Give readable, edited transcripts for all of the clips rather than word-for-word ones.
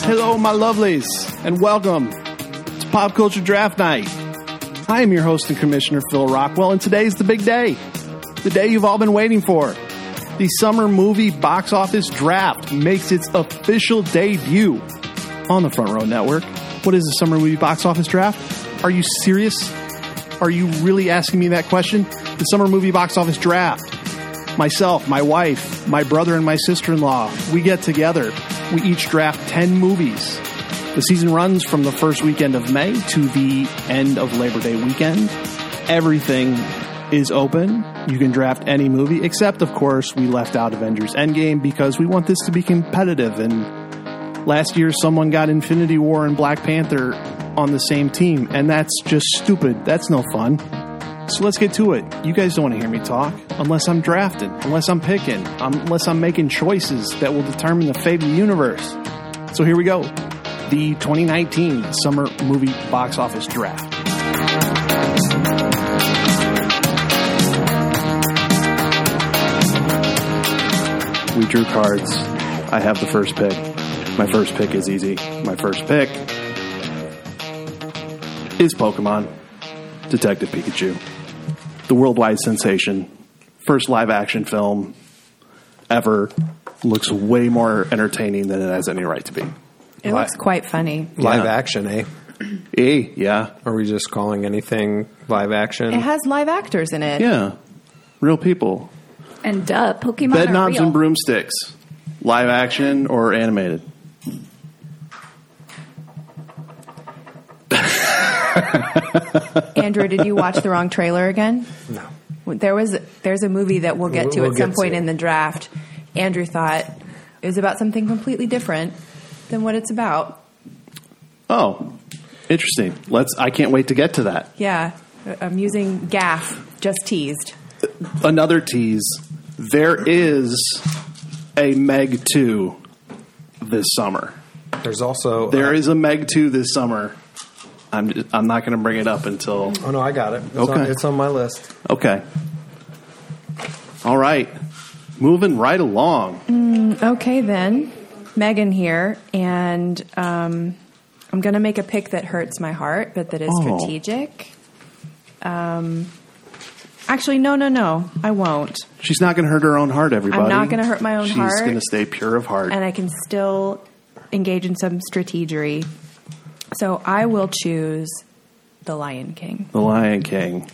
Hello, my lovelies, and welcome to Pop Culture Draft Night. I am your host and commissioner, Phil Rockwell, and today's the big day. The day you've all been waiting for. The Summer Movie Box Office Draft makes its official debut on the Front Row Network. What is the Summer Movie Box Office Draft? Are you serious? Are you really asking me that question? The Summer Movie Box Office Draft. Myself, my wife, my brother, and my sister-in-law, we get together. We each draft 10 movies. The season runs from the first weekend of May to the end of Labor Day weekend. Everything is open. You can draft any movie, except, of course, we left out Avengers Endgame because we want this to be competitive. And last year, someone got Infinity War and Black Panther on the same team, and that's just stupid. That's no fun. So let's get to it. You guys don't want to hear me talk unless I'm drafting, unless I'm picking, unless I'm making choices that will determine the fate of the universe. So here we go. The 2019 Summer Movie Box Office Draft. We drew cards. I have the first pick. My first pick is easy. My first pick is Pokemon Detective Pikachu. The worldwide sensation. First live-action film ever. Looks way more entertaining than it has any right to be. It looks quite funny. Live action, eh? Yeah. Are we just calling anything live action? It has live actors in it. Yeah. Real people. And Pokemon Bed are knobs real. and broomsticks. Live action or animated? Andrew, did you watch the wrong trailer again? No. There's a movie that we'll get to We'll at some get point to. in the draft. Andrew thought it was about something completely different than what it's about. Oh, interesting. I can't wait to get to that. Yeah, amusing gaffe, just teased. Another tease. There is a Meg 2 this summer. There's also... There is a Meg 2 this summer. I'm not going to bring it up until... Oh, no, I got it. Okay. It's on my list. Okay. All right. Moving right along. Okay, then. Megan here, and I'm going to make a pick that hurts my heart, but that is strategic. Actually, no, I won't. She's not going to hurt her own heart, everybody. I'm not going to hurt my own heart. She's going to stay pure of heart. And I can still engage in some strategery. So I will choose The Lion King. The Lion King.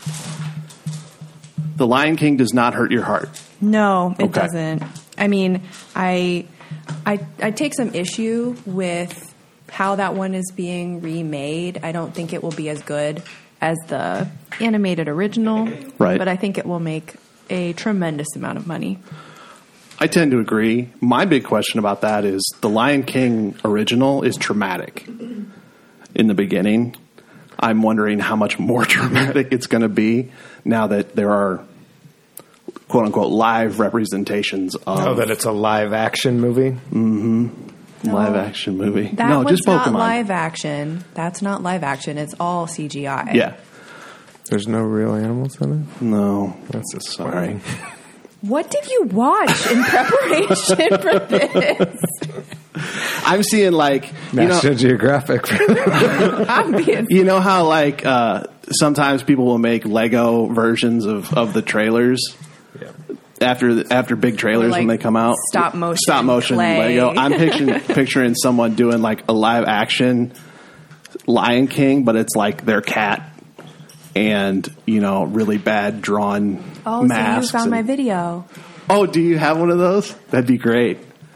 The Lion King does not hurt your heart. No, it Okay. doesn't. I mean, I take some issue with how that one is being remade. I don't think it will be as good as the animated original. Right. But I think it will make a tremendous amount of money. I tend to agree. My big question about that is the Lion King original is traumatic in the beginning. I'm wondering how much more traumatic it's going to be now that there are quote-unquote live representations of... Oh, that it's a live action movie? Mm-hmm. Live action movie. That No, one's just Pokemon. not live action. That's not live action. It's all CGI. Yeah. There's no real animals in it? No. That's Sorry. What did you watch in preparation for this? I'm seeing like... National Geographic. I'm being... You know how like sometimes people will make Lego versions of the trailers? Yeah. After big trailers Like when they come out, stop motion play. Lego. I'm picturing someone doing like a live action Lion King, but it's like their cat and really bad drawn masks. So you found my video. Oh, do you have one of those? That'd be great.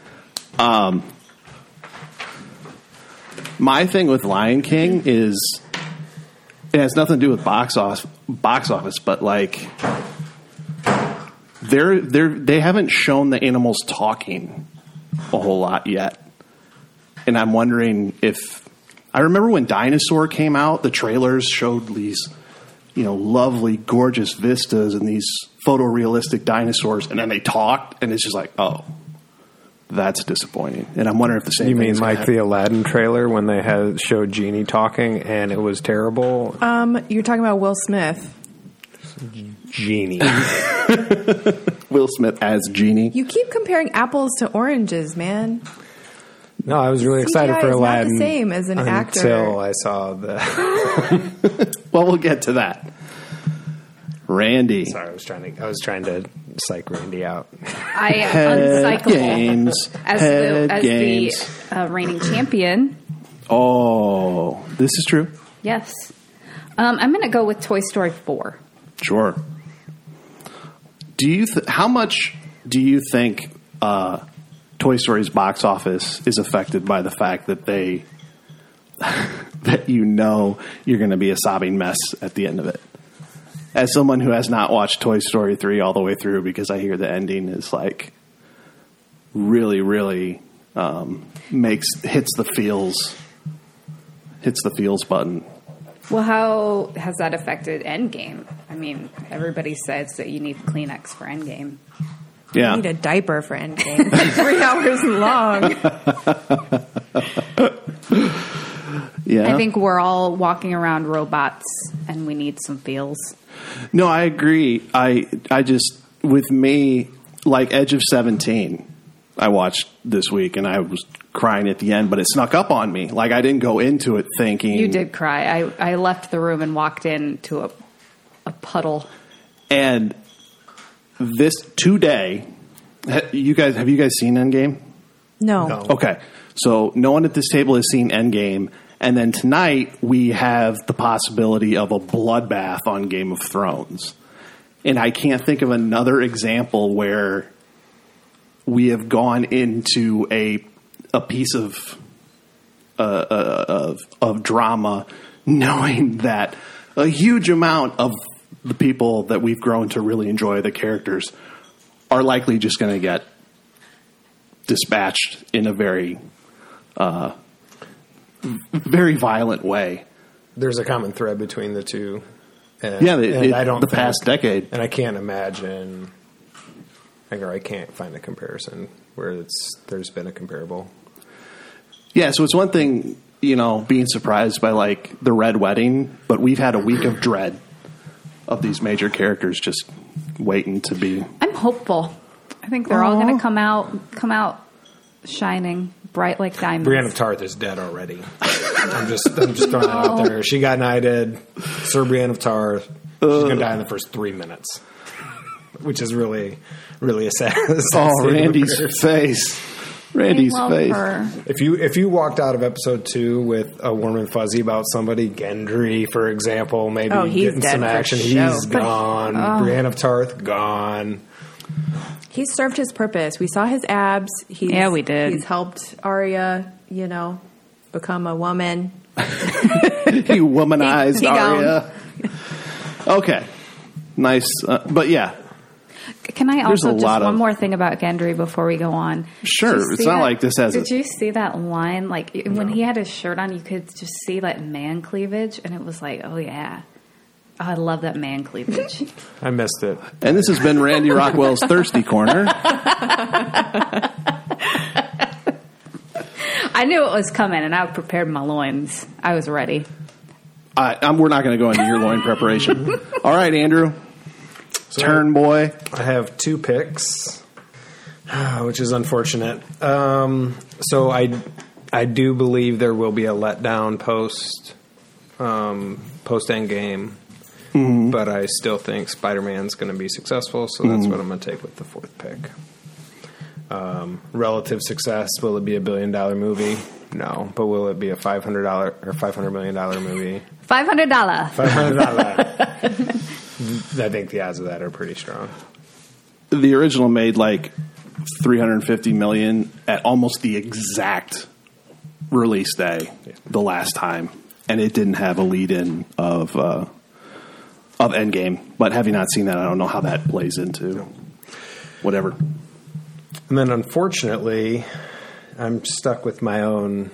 My thing with Lion King is it has nothing to do with box office, but like. They haven't shown the animals talking a whole lot yet. And I'm wondering if... I remember when Dinosaur came out, the trailers showed these, lovely, gorgeous vistas and these photorealistic dinosaurs, and then they talked, and it's just like, oh, that's disappointing. And I'm wondering if the same You thing mean like the Aladdin trailer when they showed Genie talking and it was terrible? You're talking about Will Smith. Genie. Will Smith as Genie. You keep comparing apples to oranges, man. No, I was really excited CGI for is not Aladdin. the same as an actor. Until I saw the. Well, we'll get to that. Randy. Sorry, I was trying to psych Randy out. I am Head uncyclable games. as Head the games. reigning champion. Oh, this is true. Yes. I'm going to go with Toy Story 4. Sure. Do you? How much do you think Toy Story's box office is affected by the fact that that you're going to be a sobbing mess at the end of it? As someone who has not watched Toy Story 3 all the way through, because I hear the ending is like really, really hits the feels button. Well, how has that affected Endgame? I mean, everybody says that you need Kleenex for Endgame. Yeah. I need a diaper for Endgame. 3 hours long. Yeah. I think we're all walking around robots, and we need some feels. No, I agree. I just, with me, like Edge of 17, I watched this week, and I was crying at the end, but it snuck up on me. Like, I didn't go into it thinking... You did cry. I left the room and walked into a puddle. And this today... have you guys seen Endgame? No. Okay. So no one at this table has seen Endgame. And then tonight we have the possibility of a bloodbath on Game of Thrones. And I can't think of another example where we have gone into a piece of drama knowing that a huge amount of the people that we've grown to really enjoy, the characters, are likely just going to get dispatched in a very very violent way. There's a common thread between the two. And, Yeah, I don't the think- past decade. And I can't imagine, or I can't find a comparison where there's been a comparable. Yeah, so it's one thing, being surprised by like the Red Wedding, but we've had a week of dread of these major characters just waiting to be. I'm hopeful. I think they're all going to come out shining, bright like diamonds. Brienne of Tarth is dead already. I'm just throwing it out there. She got knighted. Sir Brienne of Tarth. She's going to die in the first 3 minutes, which is really, really a sad. Randy's face. Randy's I love face. her. If you walked out of episode 2 with a warm and fuzzy about somebody, Gendry, for example, maybe he's getting dead some for action, sure. he's gone. Brienne of Tarth gone. He served his purpose. We saw his abs. Yeah, we did. He's helped Arya, become a woman. He womanized He Arya. Okay. Nice. But yeah. Can I There's also a just lot one of- more thing about Gendry before we go on? Sure. Did you It's see not that- like this has Did you see that line? Like when he had his shirt on, you could just see that man cleavage, and it was like, oh yeah, I love that man cleavage. I missed it. And this has been Randy Rockwell's Thirsty Corner. I knew it was coming, and I prepared my loins. I was ready. We're not going to go into your loin preparation. All right, Andrew. Turn, boy. I have 2 picks, which is unfortunate. So I do believe there will be a letdown post Endgame, but I still think Spider-Man's going to be successful, so that's what I'm going to take with the 4th pick. Relative success, will it be $1 billion movie? No, but will it be a $500 or $500 million movie? $500. $500. I think the odds of that are pretty strong. The original made like $350 million at almost the exact release day the last time, and it didn't have a lead-in of Endgame. But having not seen that, I don't know how that plays into whatever. And then, unfortunately, I'm stuck with my own.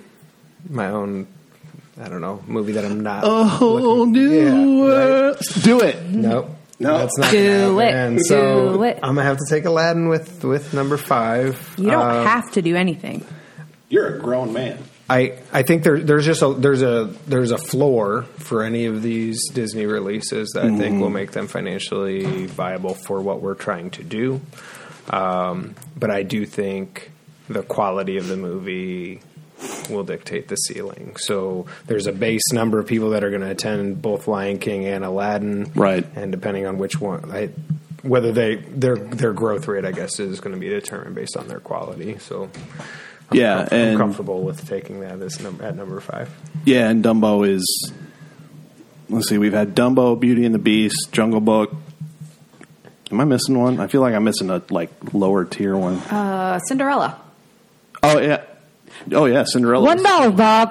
I don't know, movie that I'm not. Oh, new world. Do it. Nope. No. That's not Do gonna it. happen. So Do it. I'm gonna have to take Aladdin with number 5. You don't have to do anything. You're a grown man. I think there's a floor for any of these Disney releases that I think will make them financially viable for what we're trying to do. But I do think the quality of the movie will dictate the ceiling. So there's a base number of people that are going to attend both Lion King and Aladdin, Right. And depending on which one, whether their growth rate, I guess, is going to be determined based on their quality. So I'm and comfortable with taking that as at number 5. yeah, and Dumbo is. Let's see, we've had Dumbo, Beauty and the Beast, Jungle Book. Am I missing one? I feel like I'm missing a lower tier one. Cinderella. Oh yeah, Cinderella. $1, Bob.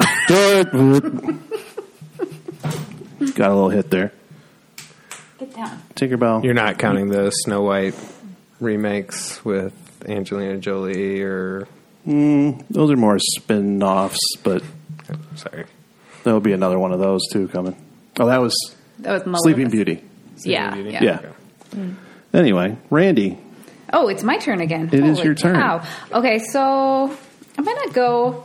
Got a little hit there. Get down. Tinkerbell. You're not counting the Snow White remakes with Angelina Jolie or... Those are more spin-offs, but Sorry. there'll be another one of those too coming. Oh, that was Sleeping Beauty. Yeah. Beauty? Yeah. Yeah. Anyway, Randy. Oh, it's my turn again. It is your turn. Cow. Okay, so I'm gonna go.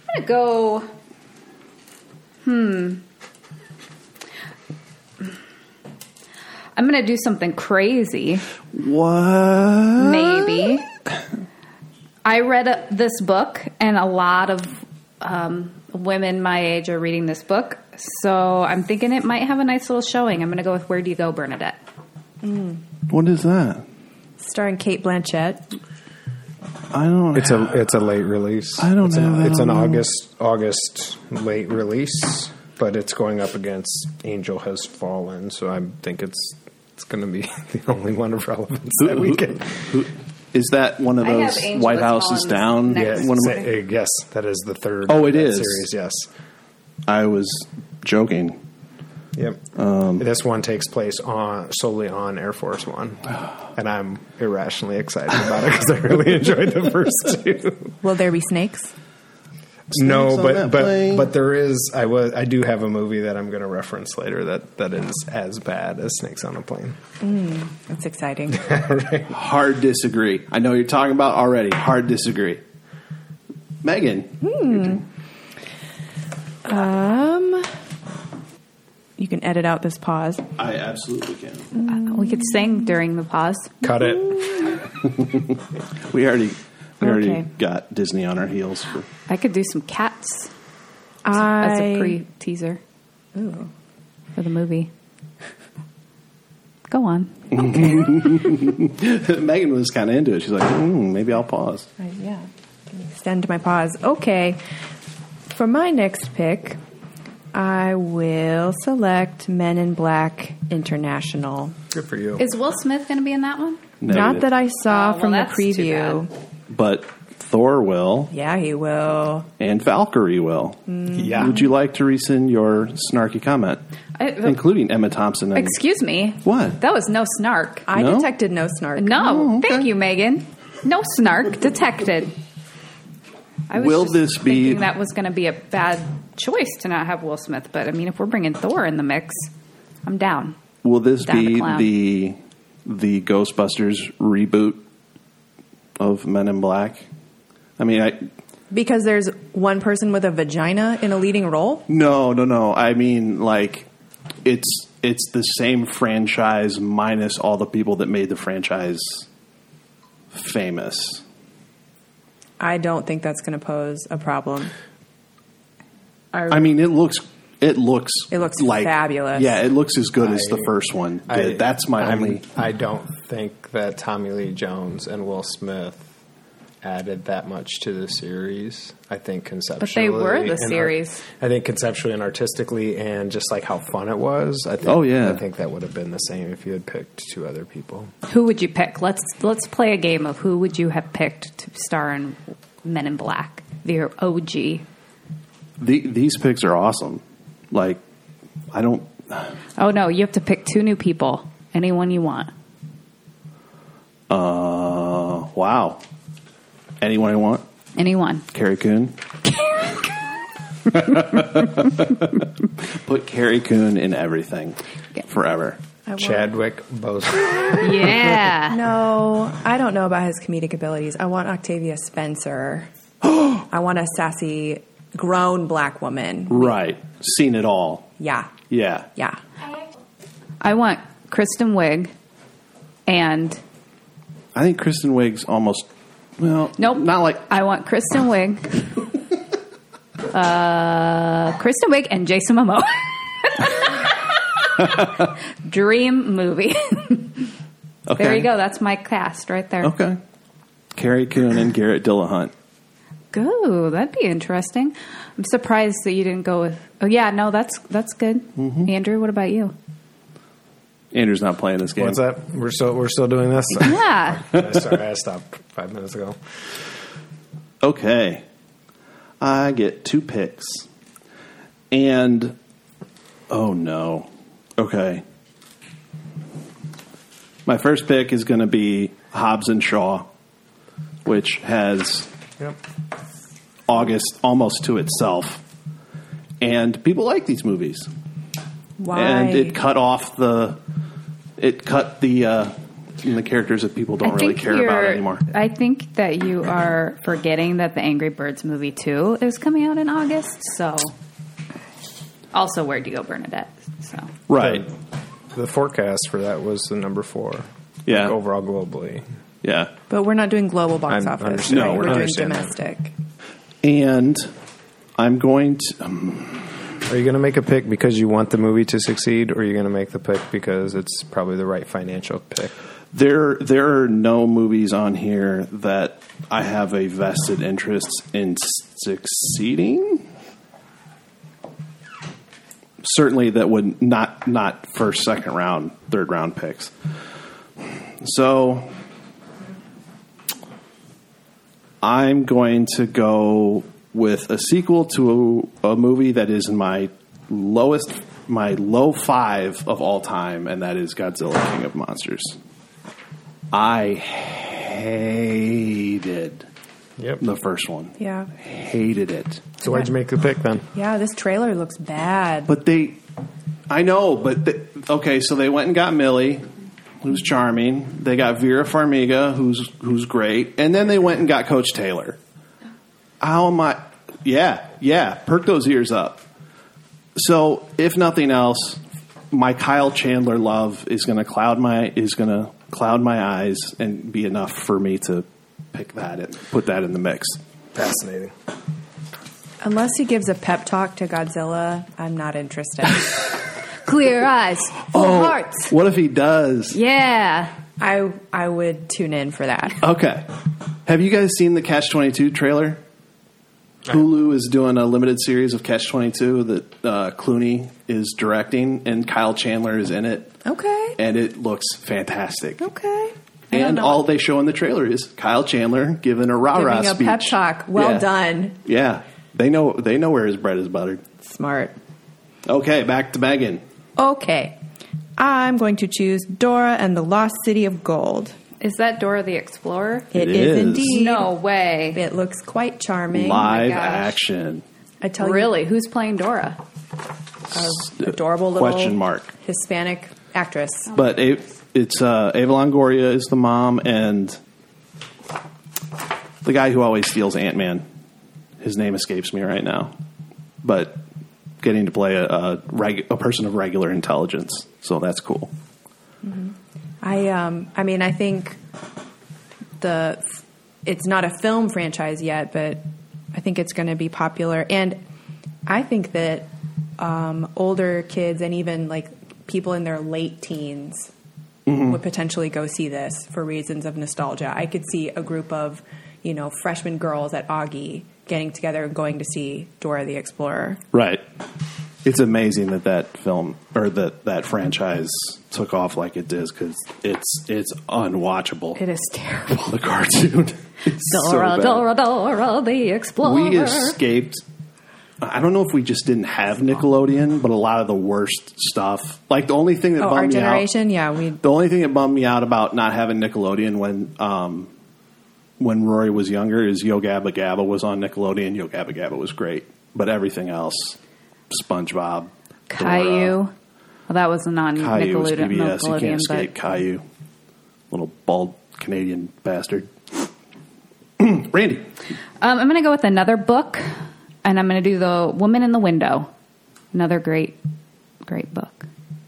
I'm gonna do something crazy. What? Maybe. I read this book, and a lot of women my age are reading this book. So I'm thinking it might have a nice little showing. I'm gonna go with Where Do You Go, Bernadette? What is that? Starring Kate Blanchett. I don't. It's a late release. I don't know. It's an August late release, but it's going up against Angel Has Fallen. So I think it's going to be the only one of relevance that we can. Is that one of I have those Angel White Has House is Fallen down? next. One of my- Yes, that is the third. Oh, it of that is? series. Yes. I was joking. Yep. This one takes place solely on Air Force One, and I'm irrationally excited about it because I really enjoyed the first 2. Will there be snakes? No, on that plane. but there is. I do have a movie that I'm going to reference later that is as bad as Snakes on a Plane. That's exciting. Hard disagree. I know you're talking about already. Hard disagree. Megan. You can edit out this pause. I absolutely can. We could sing during the pause. Cut it. We already Okay. got Disney on our heels. I could do some cats as I a pre-teaser for the movie. Go on. Megan was kind of into it. She's like, maybe I'll pause. yeah. Extend my pause. Okay. For my next pick, I will select Men in Black International. Good for you. Is Will Smith going to be in that one? Not that I saw Oh, from well, the that's too preview. But Thor will, Yeah, he will. and Valkyrie will. Yeah. Would you like to rescind your snarky comment, including Emma Thompson? And, Excuse me. What? That was no snark. I No? detected no snark. No, Oh, okay. thank you, Megan. No snark detected. I was Will just this be- thinking that was going to be a bad choice to not have Will Smith, but I mean, if we're bringing Thor in the mix, I'm down. Will this Down to be clown. the Ghostbusters reboot of Men in Black? I mean, Because there's one person with a vagina in a leading role? No. I mean, like, it's the same franchise minus all the people that made the franchise famous. I don't think that's going to pose a problem. I mean, it looks like fabulous. Yeah, it looks as good as the first one. That's my only. I don't think that Tommy Lee Jones and Will Smith added that much to the series. I think conceptually, But they were the and series. I think conceptually and artistically, and just like how fun it was. I think, Oh, yeah. I think that would have been the same if you had picked 2 other people. Who would you pick? Let's play a game of who would you have picked to star in Men in Black, the OG. These picks are awesome. Like, I don't. Oh no, you have to pick 2 new people. Anyone you want. Wow. Anyone I want? Anyone. Carrie Coon. Put Carrie Coon in everything forever. Chadwick Boseman. Yeah. No, I don't know about his comedic abilities. I want Octavia Spencer. I want a sassy, grown black woman. Right. Seen it all. Yeah. Yeah. Yeah. I want Kristen Wiig and I think Kristen Wiig's almost. Well, nope. Not like. I want Kristen Wiig Kristen Wiig and Jason Momoa. Dream movie. Okay. There you go. That's my cast right there. Okay. Carrie Coon and Garrett Dillahunt. Go. That'd be interesting. I'm surprised that you didn't go with. Oh yeah, no, that's good. Mm-hmm. Andrew, what about you? Andrew's not playing this game. What's that? We're still doing this? Yeah. Sorry, I stopped 5 minutes ago. Okay. I get 2 picks. And, oh no. Okay. My first pick is going to be Hobbs and Shaw, which has August almost to itself. And people like these movies. Why? And it cut the characters that people don't really care about anymore. I think that you are forgetting that the Angry Birds movie 2 is coming out in August. So, also Where'd You Go, Bernadette? So, Right. The forecast for that was the number 4. Yeah. Like overall globally. Yeah. But we're not doing global box I office. understand. Right? No, we're doing understand that. domestic. And I'm going to... Are you going to make a pick because you want the movie to succeed, or are you going to make the pick because it's probably the right financial pick? There are no movies on here that I have a vested interest in succeeding. Certainly that would not first, second round, third round picks. So I'm going to go with a sequel to a movie that is my low 5 of all time, and that is Godzilla King of Monsters. I hated the first one. Yeah. Hated it. So why'd you make the pick then? Yeah, this trailer looks bad. But okay, so they went and got Millie, who's charming. They got Vera Farmiga, who's great. And then they went and got Coach Taylor. How am I? Yeah, perk those ears up. So, if nothing else, my Kyle Chandler love is going to cloud my eyes and be enough for me to pick that and put that in the mix. Fascinating. Unless he gives a pep talk to Godzilla, I'm not interested. clear eyes, full hearts. What if he does? Yeah. I would tune in for that. Okay. Have you guys seen the Catch-22 trailer? Hulu is doing a limited series of Catch-22 that Clooney is directing, and Kyle Chandler is in it. Okay. And it looks fantastic. Okay. And all they show in the trailer is Kyle Chandler giving a rah-rah Giving a speech. pep talk. Well done. Yeah. They know where his bread is buttered. Smart. Okay, back to Megan. Okay. I'm going to choose Dora and the Lost City of Gold. Is that Dora the Explorer? It It is is. indeed. No way. It looks quite charming. Live gosh. action. I tell you, Really? Who's playing Dora? adorable little Question mark. Hispanic actress. But it's Ava Longoria is the mom, and the guy who always steals Ant-Man. His name escapes me right now. But getting to play a person of regular intelligence, so that's cool. Mm-hmm. I think it's not a film franchise yet, but I think it's going to be popular. And I think that older kids and even like people in their late teens would potentially go see this for reasons of nostalgia. I could see a group of, freshman girls at Augie getting together and going to see Dora the Explorer. Right. It's amazing that film or that franchise took off like it did, because it's unwatchable. It is terrible. The cartoon. It's Dora, so bad. Dora the Explorer. We escaped. I don't know if we just didn't have Nickelodeon, but a lot of the worst stuff. Like the only thing that Our bummed me out. generation, yeah, The only thing that bummed me out about not having Nickelodeon when Rory was younger is Yo Gabba Gabba was on Nickelodeon. Yo Gabba Gabba was great, but everything else, SpongeBob, Caillou. Dora, Well, that was not Caillou was Nickelodeon, PBS. You can't escape but Caillou, little bald Canadian bastard. Randy, I'm going to go with another book, and I'm going to do The Woman in the Window. Another great book.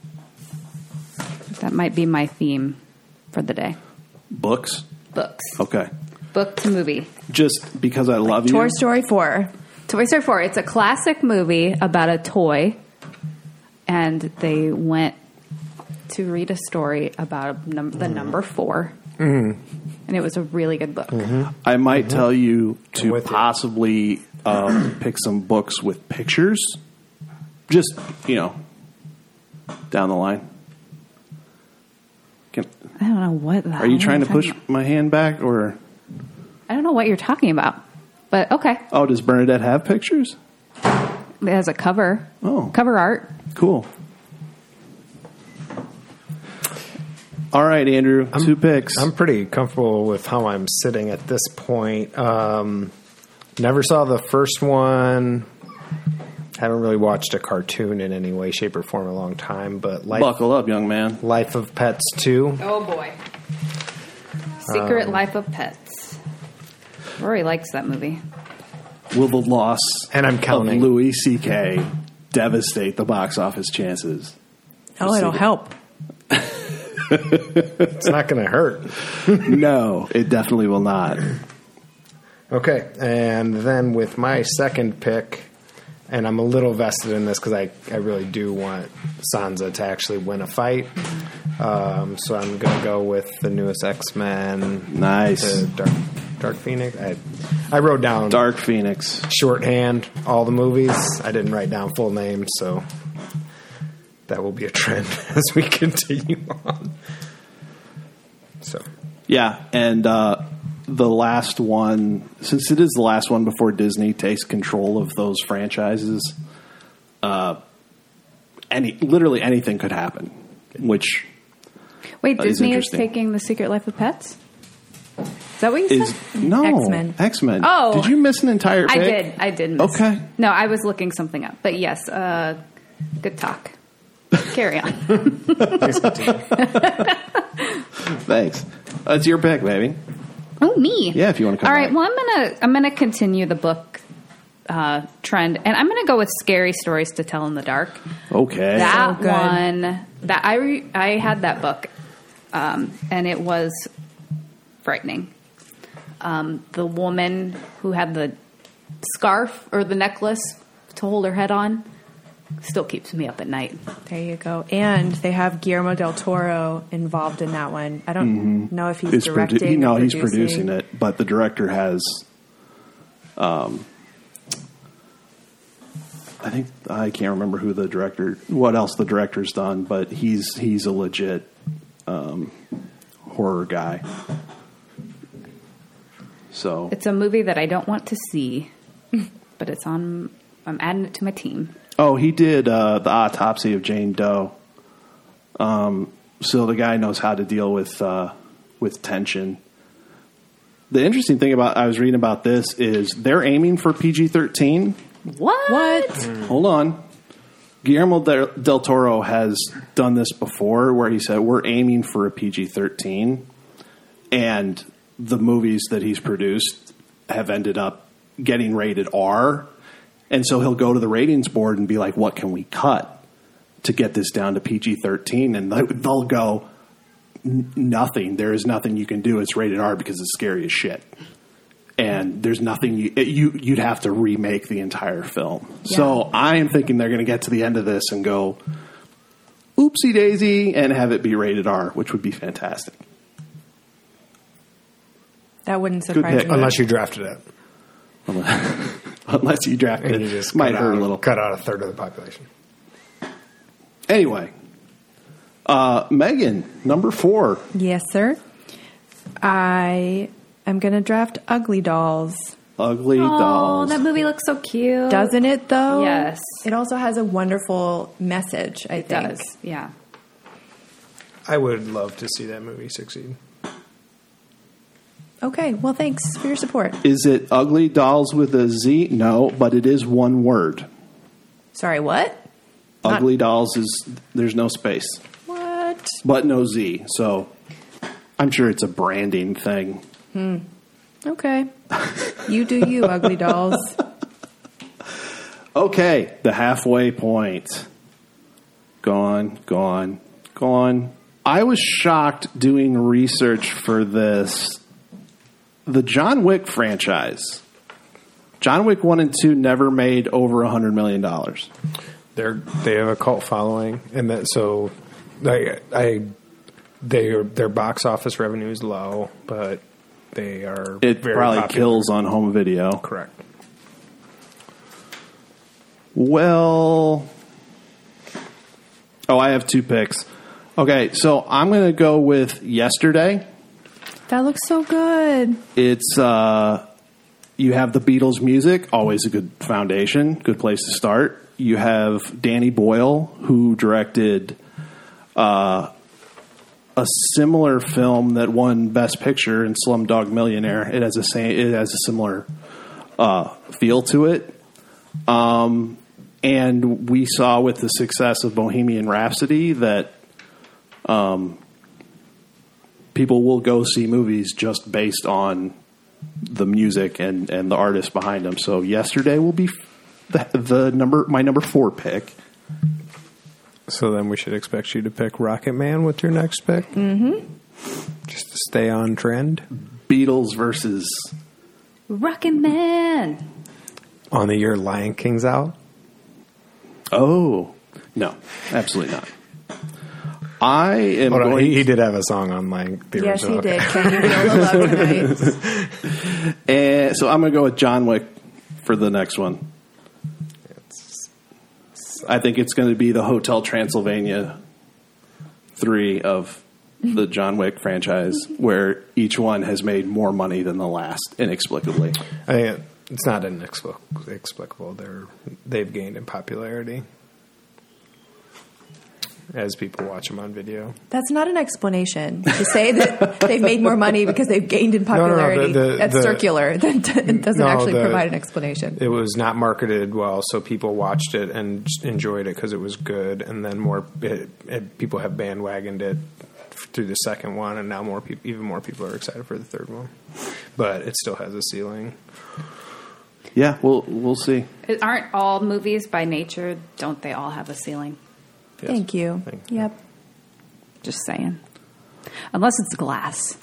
That might be my theme for the day. books. Books. Okay, Book to movie. just because I love you. Toy Story 4. Toy Story 4. It's a classic movie about a toy, and they went to read a story about the number 4. And it was a really good book. I might tell you to with you. possibly pick some books with pictures. Just, down the line. I don't know what the Are you trying to push my hand back, or? I don't know what you're talking about, but okay. Oh, does Bernadette have pictures? It has a cover. Oh. Cover art. Cool. All right, Andrew, 2 picks. I'm pretty comfortable with how I'm sitting at this point. Never saw the first one. Haven't really watched a cartoon in any way, shape, or form in a long time. But Buckle up, young man. Life of Pets 2. Oh, boy. Secret Life of Pets. Rory likes that movie. Will the loss And I'm of counting. Louis C.K. devastate the box office chances? Oh, it'll help. It's not going to hurt. No, it definitely will not. Okay, and then with my second pick, and I'm a little vested in this because I really do want Sansa to actually win a fight. So I'm going to go with the newest X-Men. Nice. The Dark Phoenix. I wrote down Dark Phoenix. shorthand all the movies. I didn't write down full names, so that will be a trend as we continue on. So Yeah, and the last one, since it is the last one before Disney takes control of those franchises, literally anything could happen, which Wait, is Disney is interesting. taking The Secret Life of Pets? Is that what you is said? no X-Men. Oh. Did you miss an entire pick? I did miss. Okay. No, I was looking something up. But yes, good talk. Carry on. Thanks. It's your pick, baby. Oh, me. Yeah, if you wanna come All right. back. Well, I'm gonna continue the book trend, and I'm gonna go with Scary Stories to Tell in the Dark. Okay. That So good. one, that I had that book, and it was frightening. The woman who had the scarf or the necklace to hold her head on still keeps me up at night. There you go. And they have Guillermo del Toro involved in that one. I don't know if he's directing. or he's producing. producing it, but the director has. I can't remember what else the director's done, but he's a legit horror guy. So It's a movie that I don't want to see, but it's on. I'm adding it to my team. Oh, he did the autopsy of Jane Doe. So the guy knows how to deal with tension. The interesting thing I was reading about this is they're aiming for PG-13. What? Hold on. Guillermo del Toro has done this before where he said, we're aiming for a PG-13. And the movies that he's produced have ended up getting rated R. And so he'll go to the ratings board and be like, what can we cut to get this down to PG-13? And they'll go, nothing. There is nothing you can do. It's rated R because it's scary as shit. And there's nothing you'd have to remake the entire film. Yeah. So I am thinking they're going to get to the end of this and go, oopsie daisy, and have it be rated R, which would be fantastic. That wouldn't Good surprise pick. me. unless you drafted it, Unless you draft and it, you just might hurt a little. cut out a third of the population. Anyway, Megan, number 4. Yes, sir. I am going to draft Ugly Dolls. Ugly Oh, Dolls. that movie looks so cute. Doesn't it, though? Yes. It also has a wonderful message, I It think. does. Yeah. I would love to see that movie succeed. Okay, well, thanks for your support. Is it Ugly Dolls with a Z? No, but it is one word. Sorry, what? Not- Ugly Dolls there's no space, What? but no Z. So I'm sure it's a branding thing. Okay. You do you, Ugly Dolls. Okay, the halfway point. Gone. I was shocked doing research for this. The John Wick franchise John Wick 1 and 2 never made over $100 million. They have a cult following, and that so their box office revenue is low, but they are It very probably popular. kills on home video. Correct. Well, I have 2 picks. Okay, so I'm going to go with Yesterday. That looks so good. It's you have the Beatles music, always a good foundation, good place to start. You have Danny Boyle, who directed a similar film that won Best Picture in Slumdog Millionaire. It has a similar feel to it. And we saw with the success of Bohemian Rhapsody that people will go see movies just based on the music and the artist behind them. So Yesterday will be my number 4 pick. So then we should expect you to pick Rocket Man with your next pick? Mm-hmm. Just to stay on trend? Beatles versus... Rockin' Man. On the year Lion King's out? Oh, no, absolutely not. I am Hold on, going... he did have a song on Lion the Yes, original. he did. Can you feel the love tonight? And so I'm going to go with John Wick for the next one. I think it's going to be the Hotel Transylvania 3 of the John Wick franchise, where each one has made more money than the last, inexplicably. I think it's not inexplicable. They've gained in popularity as people watch them on video. That's not an explanation. To say that they've made more money because they've gained in popularity, that's circular. That doesn't actually provide an explanation. It was not marketed well, so people watched it and enjoyed it because it was good, and then people have bandwagoned it through the second one, and now even more people are excited for the third one. But it still has a ceiling. Yeah, we'll see. Aren't all movies by nature, don't they all have a ceiling? Yes. Thank you. Yep. Just saying. Unless it's Glass.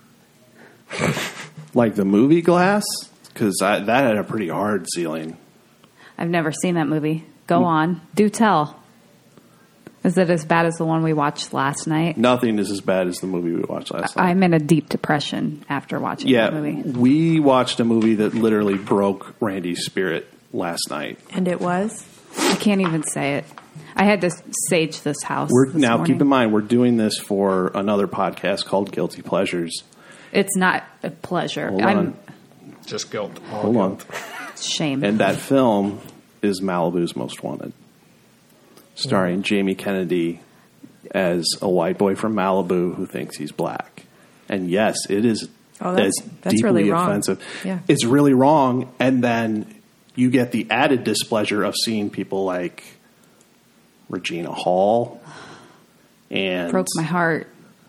Like the movie Glass? Because that had a pretty hard ceiling. I've never seen that movie. Go on. Do tell. Is it as bad as the one we watched last night? Nothing is as bad as the movie we watched last night. I'm in a deep depression after watching that movie. We watched a movie that literally broke Randy's spirit last night. And it was? I can't even say it. I had to sage this house. Keep in mind, we're doing this for another podcast called Guilty Pleasures. It's not a pleasure. Hold on. Just guilt. Hold on. It's shame. And that film is Malibu's Most Wanted, starring Jamie Kennedy as a white boy from Malibu who thinks he's black. And yes, it is that's deeply really wrong. offensive. Yeah. It's really wrong. And then you get the added displeasure of seeing people like Regina Hall and broke my heart.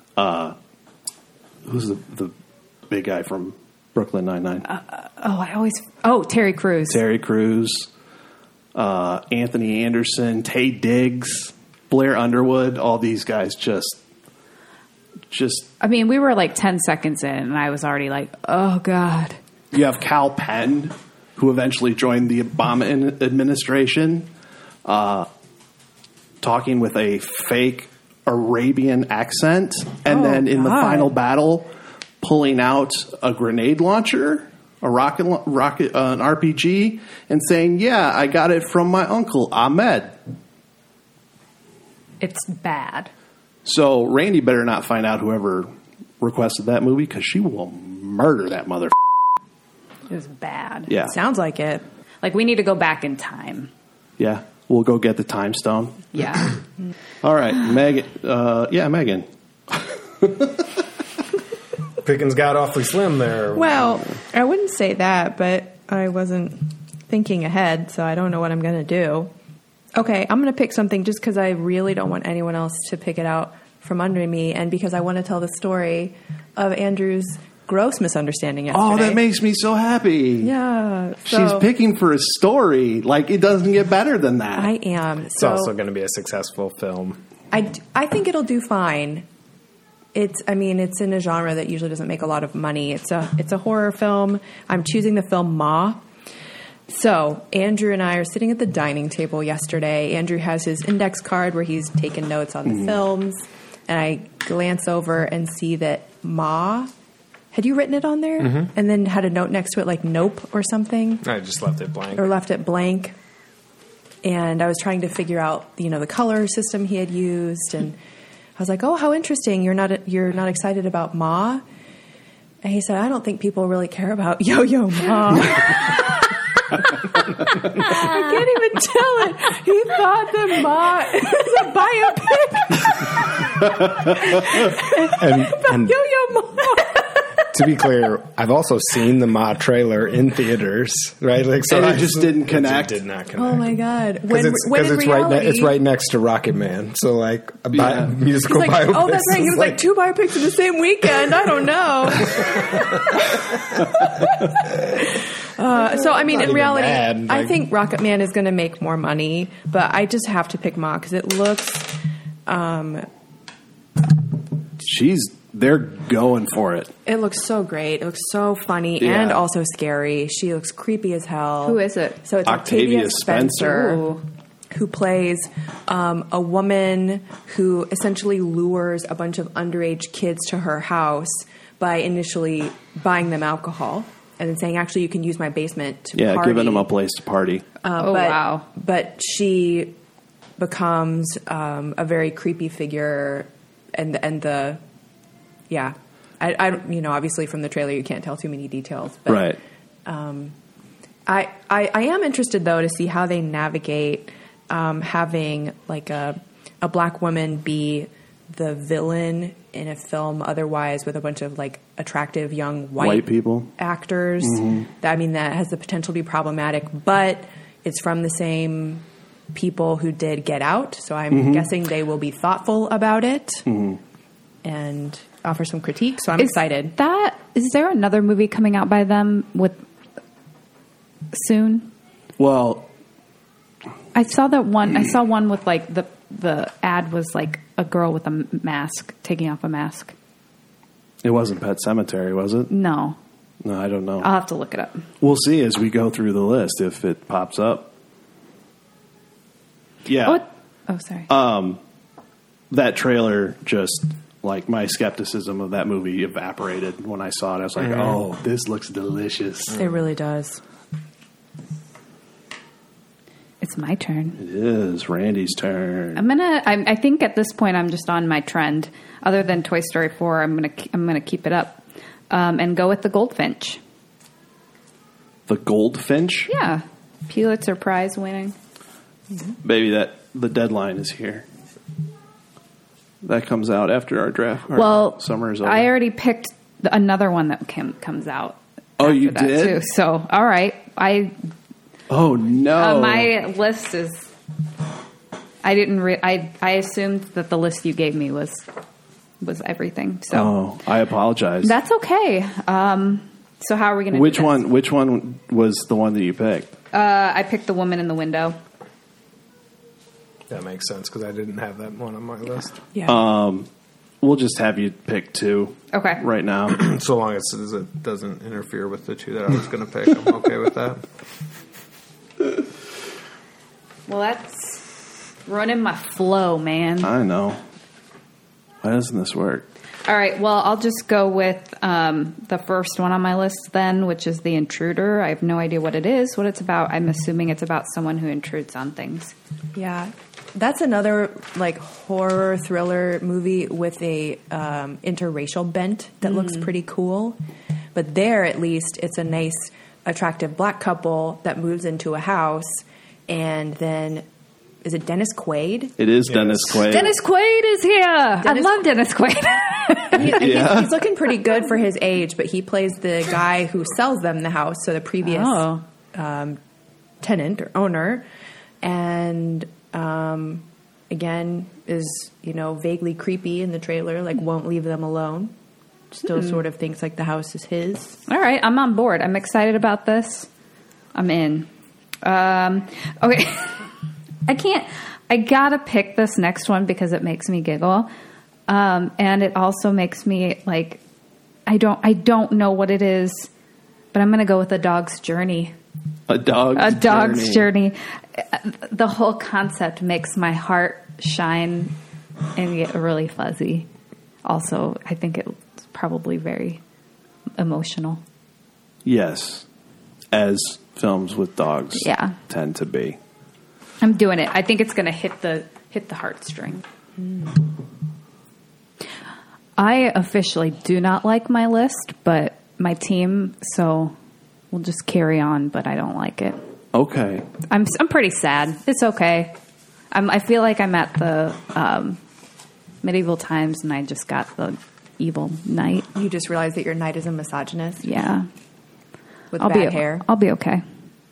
Who's the big guy from Brooklyn Nine-Nine? Terry Crews. Terry Crews, Anthony Anderson, Taye Diggs, Blair Underwood. All these guys just. I mean, we were like 10 seconds in, and I was already like, "Oh God." You have Kal Penn, who eventually joined the Obama administration, talking with a fake Arabian accent, and then in the final battle, pulling out a grenade launcher, an RPG, and saying, "Yeah, I got it from my uncle Ahmed." It's bad. So Randy better not find out whoever requested that movie, because she will murder that mother. It was bad. Yeah, Sounds like it. Like we need to go back in time. yeah. We'll go get the time stone. Yeah. All right, Megan. Megan. Pickens got awfully slim there. Well, I wouldn't say that, but I wasn't thinking ahead, so I don't know what I'm going to do. Okay, I'm going to pick something just because I really don't want anyone else to pick it out from under me, and because I want to tell the story of Andrew's gross misunderstanding yesterday. Oh, that makes me so happy. Yeah. She's picking for a story. Like, it doesn't get better than that. I am. It's also going to be a successful film. I think it'll do fine. It's in a genre that usually doesn't make a lot of money. It's a horror film. I'm choosing the film Ma. So Andrew and I are sitting at the dining table yesterday. Andrew has his index card where he's taken notes on the films. And I glance over and see that Ma, had you written it on there? Mm-hmm. And then had a note next to it like nope or something? I just left it blank. Or left it blank. And I was trying to figure out, the color system he had used. And I was like, oh, how interesting. You're not excited about Ma? And he said, I don't think people really care about Yo-Yo Ma. I can't even tell it. He thought that Ma was a biopic. and Yo-Yo Ma. To be clear, I've also seen the Ma trailer in theaters, right? Like, so And I it just didn't connect. It did not connect. Oh my God! Because it's right next to Rocket Man. So like musical he's like, biopics. oh, that's right. He was like 2 biopics in the same weekend. I don't know. So I mean, in reality, I think Rocket Man is going to make more money, but I just have to pick Ma because it looks. They're going for it. It looks so great. It looks so funny and also scary. She looks creepy as hell. Who is it? So it's Octavia Spencer. Ooh. Who plays a woman who essentially lures a bunch of underage kids to her house by initially buying them alcohol and then saying, actually, you can use my basement to party. Giving them a place to party. Wow. But she becomes a very creepy figure and the... Yeah, I obviously from the trailer you can't tell too many details, but right. I am interested though to see how they navigate having like a black woman be the villain in a film otherwise with a bunch of like attractive young white people actors. Mm-hmm. That has the potential to be problematic, but it's from the same people who did Get Out, so I'm guessing they will be thoughtful about it and offer some critique, so I'm excited. Is there another movie coming out by them soon? Well, I saw that one. I saw one with like the ad was like a girl with a mask taking off a mask. It wasn't Pet Sematary, was it? No, I don't know. I'll have to look it up. We'll see as we go through the list if it pops up. Yeah. Oh, sorry. That trailer just. Like, my skepticism of that movie evaporated when I saw it. I was like, oh, this looks delicious. It really does. It's my turn. It is Randy's turn. I think at this point I'm just on my trend. Other than Toy Story 4, I'm gonna keep it up and go with the Goldfinch. The Goldfinch? Yeah. Pulitzer Prize winning. Baby, the deadline is here. That comes out after our draft. Summer is over. I already picked another one that comes out. Oh, you did? Too. So, all right. Oh no! My list is. I didn't. I assumed that the list you gave me was everything. So. I apologize. That's okay. So how are we going to? Which one was the one that you picked? I picked The Woman in the Window. That makes sense because I didn't have that one on my list. Yeah. We'll just have you pick 2. Okay. Right now. So long as it doesn't interfere with the 2 that I was going to pick, I'm okay with that. Well, that's running my flow, man. I know. Why doesn't this work? All right. Well, I'll just go with the first one on my list then, which is The Intruder. I have no idea what it is, what it's about. I'm assuming it's about someone who intrudes on things. Yeah. That's another like horror thriller movie with a interracial bent that looks pretty cool. But there, at least, it's a nice, attractive black couple that moves into a house, and then is it Dennis Quaid? It is Dennis Quaid. Dennis Quaid is here. I love Dennis Quaid. He's looking pretty good for his age, but he plays the guy who sells them the house, so the previous tenant or owner, and again is vaguely creepy in the trailer, like won't leave them alone. Still sort of thinks like the house is his. All right, I'm on board. I'm excited about this. I'm in. Okay. I gotta pick this next one because it makes me giggle. And it also makes me like, I don't know what it is, but I'm going to go with A Dog's Journey. A dog's journey. The whole concept makes my heart shine and get really fuzzy. Also, I think it's probably very emotional. Yes, as films with dogs tend to be. I'm doing it. I think it's going to hit the heartstring. I officially do not like my list, but my team, so we'll just carry on, but I don't like it. Okay. I'm pretty sad. It's okay. I feel like I'm at the medieval times, and I just got the evil knight. You just realized that your knight is a misogynist? Yeah. With bad hair? I'll be okay.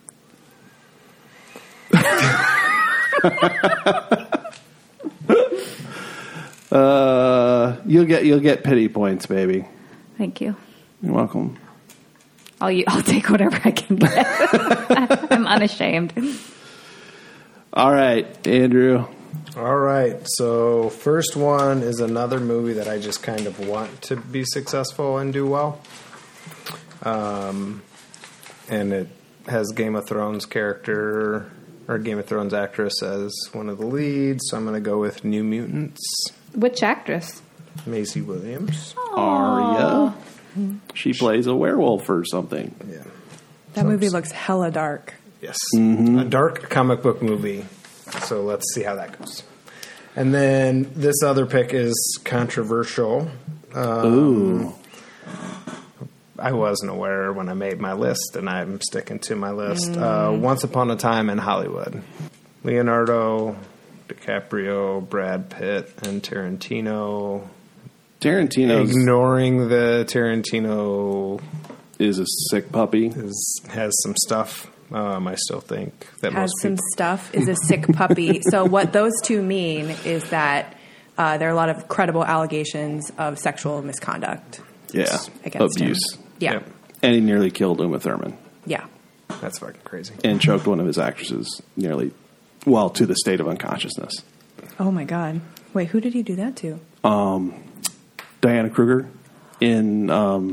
You'll get pity points, baby. Thank you. You're welcome. I'll take whatever I can get. I'm unashamed. All right, Andrew. All right, so first one is another movie that I just kind of want to be successful and do well. And it has Game of Thrones character or Game of Thrones actress as one of the leads, so I'm going to go with New Mutants. Which actress? Maisie Williams. Arya. She plays a werewolf or something. Yeah. That movie looks hella dark. Yes. Mm-hmm. A dark comic book movie. So let's see how that goes. And then this other pick is controversial. Ooh. I wasn't aware when I made my list, and I'm sticking to my list. Once Upon a Time in Hollywood. Leonardo DiCaprio, Brad Pitt, and Tarantino. Ignoring the Tarantino is a sick puppy. Has some stuff. I still think that has some stuff. Is a sick puppy. So what those two mean is that there are a lot of credible allegations of sexual misconduct. Yeah, against abuse. Him. Yeah, and he nearly killed Uma Thurman. Yeah, that's fucking crazy. And choked one of his actresses to the state of unconsciousness. Oh my god! Wait, who did he do that to? Diana Kruger in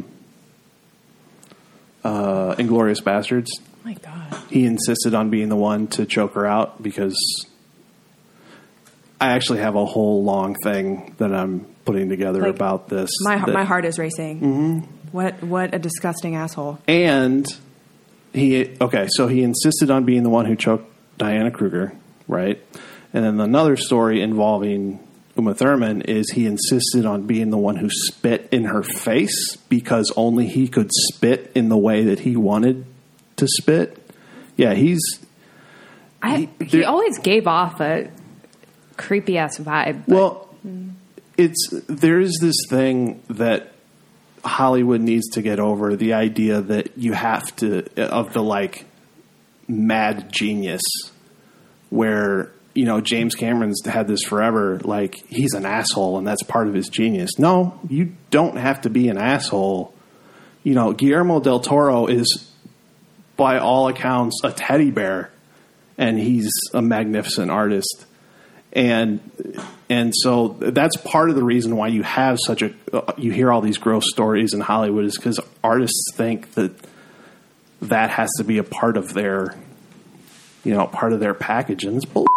Inglourious Bastards. Oh my god! He insisted on being the one to choke her out because I actually have a whole long thing that I'm putting together about this. My heart is racing. Mm-hmm. What a disgusting asshole! And he insisted on being the one who choked Diana Kruger, right? And then another story involving Uma Thurman is he insisted on being the one who spit in her face because only he could spit in the way that he wanted to spit. Yeah, he always gave off a creepy ass vibe. Well, there's this thing that Hollywood needs to get over, the idea that you have to, of the mad genius where, James Cameron's had this forever, he's an asshole and that's part of his genius. No, you don't have to be an asshole. Guillermo del Toro is, by all accounts, a teddy bear, and he's a magnificent artist. And so that's part of the reason why you have you hear all these gross stories in Hollywood is because artists think that has to be a part of their, part of their package, and it's bullshit.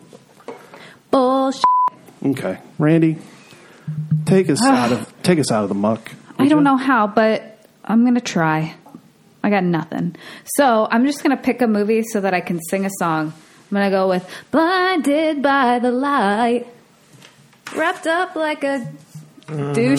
Okay, Randy, take us out of the muck. I don't know how, but I'm gonna try. I got nothing, so I'm just gonna pick a movie so that I can sing a song. I'm gonna go with "Blinded by the Light," wrapped up like a douche.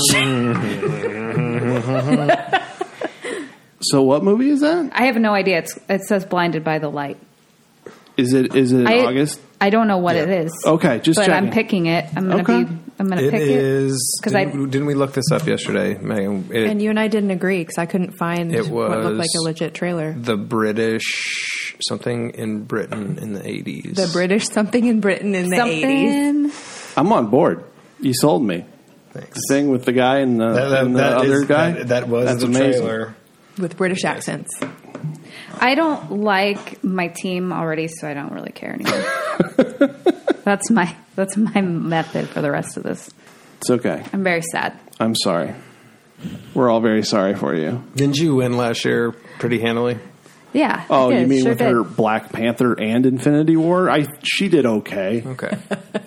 So, what movie is that? I have no idea. It says "Blinded by the Light." Is it August? I don't know what it is. Okay, just checking. I'm picking it. I'm gonna pick it. It is. Didn't we look this up yesterday, Megan? And you and I didn't agree because I couldn't find what looked like a legit trailer. The British something in Britain in the 80s. The British something in Britain in the 80s. I'm on board. You sold me. Thanks. The thing with the guy and the other guy. That's the amazing. trailer With British accents. I don't like my team already, so I don't really care anymore. That's my method for the rest of this. It's okay. I'm very sad. I'm sorry. We're all very sorry for you. Didn't you win last year pretty handily? Yeah. Oh, I did. you mean Sure with did. her Black Panther and Infinity War? She did okay. Okay.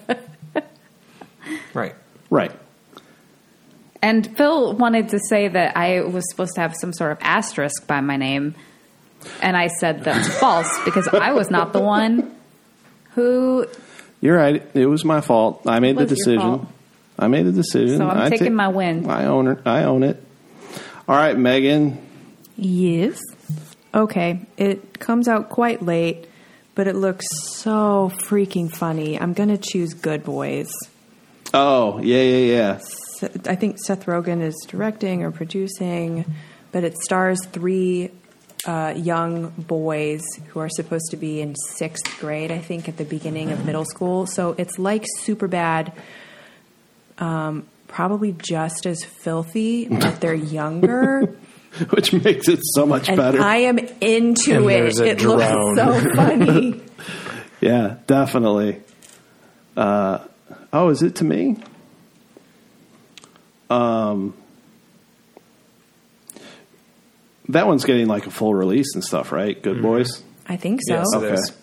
Right. Right. And Phil wanted to say that I was supposed to have some sort of asterisk by my name. And I said that's false because I was not the one who... You're right. It was my fault. I made the was your decision. fault. I made the decision. So I'm taking my win. I own it. All right, Megan. Yes. Okay. It comes out quite late, but it looks so freaking funny. I'm going to choose Good Boys. Oh, yeah. I think Seth Rogen is directing or producing, but it stars 3 young boys who are supposed to be in 6th grade, I think, at the beginning of middle school. So it's like Superbad, probably just as filthy, but they're younger. Which makes it so much And better. I am into And it. there's a It drone. looks so funny. Yeah, definitely. Is it to me? That one's getting like a full release and stuff, right? Good Boys. I think so. Yes, it Okay. is.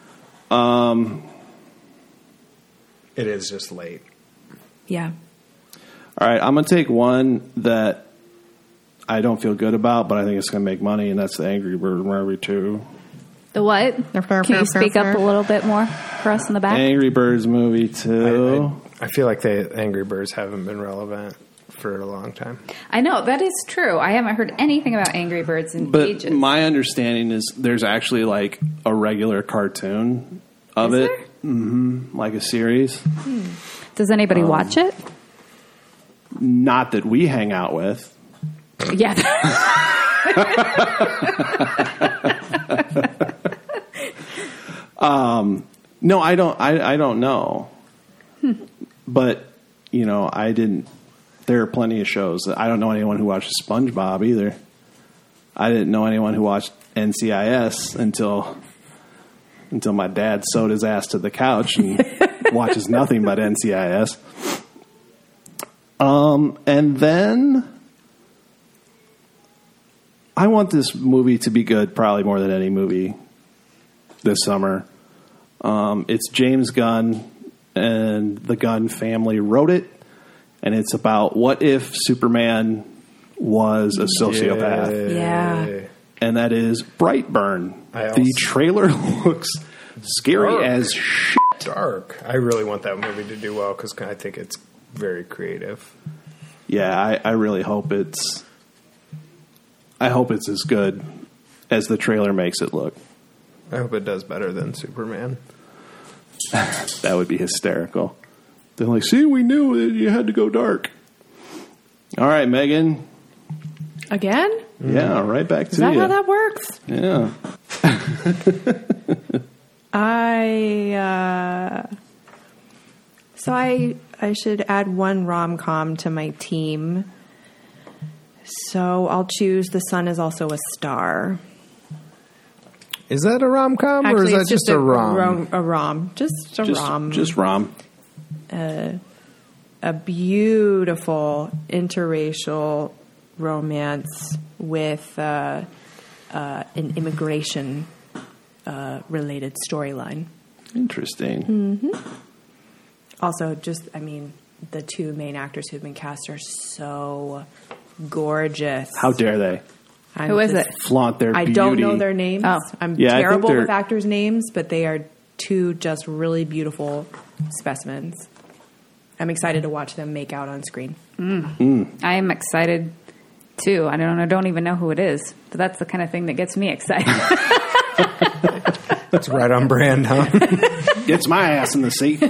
It is just late. Yeah. All right, I'm gonna take one that I don't feel good about, but I think it's gonna make money, and that's the Angry Bird Movie 2. The what? Can you speak up a little bit more for us in the back? Angry Birds Movie 2. I feel like the Angry Birds haven't been relevant for a long time. I know, that is true. I haven't heard anything about Angry Birds in But ages. my understanding is there's actually like a regular cartoon of Is it. there? Mm-hmm. Like a series. Does anybody watch it? Not that we hang out with. Yeah. No, I don't. I don't know. But I didn't. There are plenty of shows. I don't know anyone who watches SpongeBob either. I didn't know anyone who watched NCIS until my dad sewed his ass to the couch and watches nothing but NCIS. And then I want this movie to be good, probably more than any movie this summer. It's James Gunn, and the Gunn family wrote it, and it's about what if Superman was a sociopath. Yeah. And that is Brightburn. I also- The trailer looks scary Dark. as shit. Dark. I really want that movie to do well because I think it's very creative. Yeah, I really hope it's. I hope it's as good as the trailer makes it look. I hope it does better than Superman. That would be hysterical. They're like, see, we knew that you had to go dark. All right, Megan. Again? Yeah, right back to Is that you. how that works? Yeah. So I should add one rom-com to my team. So I'll choose The Sun Is Also a Star. Is that a rom-com or is Actually, that it's just a rom? A rom. Just a rom. Just rom. A beautiful interracial romance with an immigration related storyline. Interesting. Also, the 2 main actors who've been cast are so gorgeous. How dare they Who is it? flaunt their I beauty? don't know their names. Oh. I'm Yeah, I think terrible they're- with actors' names, but they are 2 just really beautiful specimens. I'm excited to watch them make out on screen. I am excited too. I don't even know who it is, but that's the kind of thing that gets me excited. It's right on brand, huh? Gets my ass in the seat.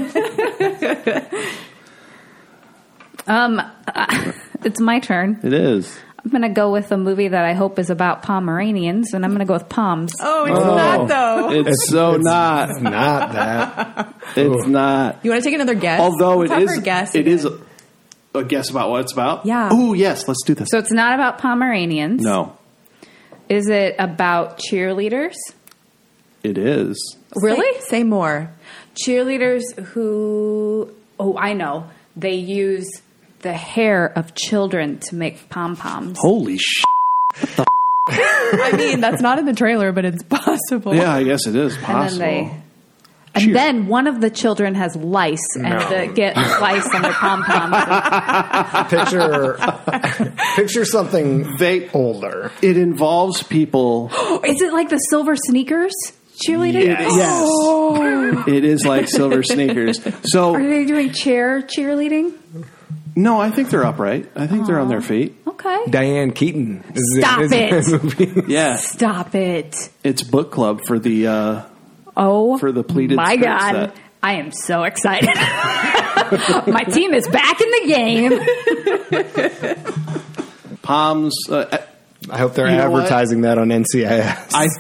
It's my turn. It is. I'm going to go with a movie that I hope is about Pomeranians, and I'm going to go with Poms. Oh, it's not though. It's not. Not that. It's not. You want to take another guess? Although it Tougher is. guess It again. is a guess about what it's about. Yeah. Oh yes, let's do this. So it's not about Pomeranians. No, Is it about cheerleaders? it is. Really? Say more. Cheerleaders who, I know. They use the hair of children to make pom-poms. Holy shit! What the I mean, that's not in the trailer, but it's possible. Yeah, I guess it is possible. And then one of the children has lice, and they get lice on their pom-poms. Picture something older. It involves people. Is it like the Silver Sneakers cheerleaders? Yes. It is like Silver Sneakers. So are they doing cheerleading? No, I think they're upright. I think they're on their feet. Okay. Diane Keaton. Stop it. Yeah. Stop it. It's book club for the for the pleated my skirts God. set. I am so excited. My team is back in the game. Palms. I hope they're advertising that on NCIS. I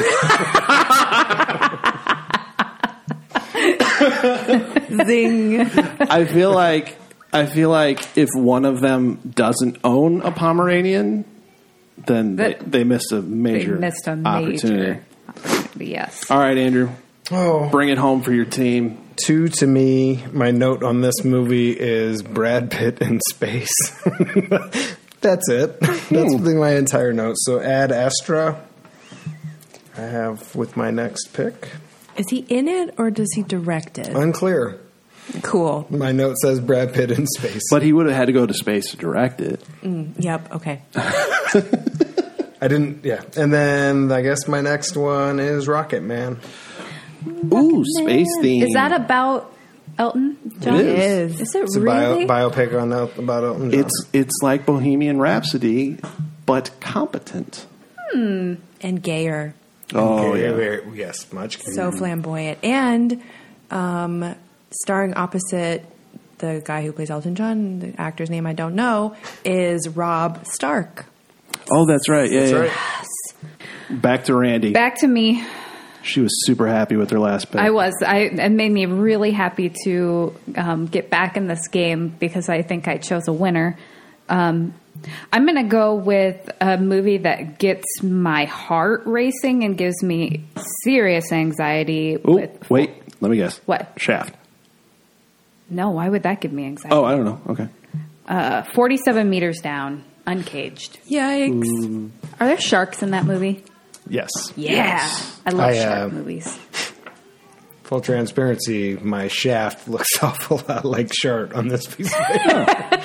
feel Zing. I feel like if one of them doesn't own a Pomeranian, then they missed a major opportunity. Yes. All right, Andrew. Bring it home for your team. 2 to me. My note on this movie is Brad Pitt in space. That's it. That's my entire note. So Ad Astra I have with my next pick. Is he in it or does he direct it? Unclear. Cool. My note says Brad Pitt in space. But he would have had to go to space to direct it. Yep, okay. I didn't, yeah. And then I guess my next one is Rocket Man. Ooh, space theme. Is that about Elton John? It is. Is it It's a really? biopic about Elton John. It's like Bohemian Rhapsody, but competent. And gayer. Oh, Okay, yeah. yes, much. So flamboyant. And starring opposite the guy who plays Elton John, the actor's name I don't know, is Rob Stark. Oh, that's right. Yeah, That's yeah. right. Back to Randy. Back to me. She was super happy with her last pick. I was. It made me really happy to get back in this game because I think I chose a winner. I'm going to go with a movie that gets my heart racing and gives me serious anxiety. Ooh, wait. Let me guess. What? Shaft. No, why would that give me anxiety? Oh, I don't know. Okay. 47 Meters Down, Uncaged. Yikes. Are there sharks in that movie? Yes. Yeah. Yes. I love shark movies. Full transparency, my shaft looks awful lot like Shark on this piece of paper.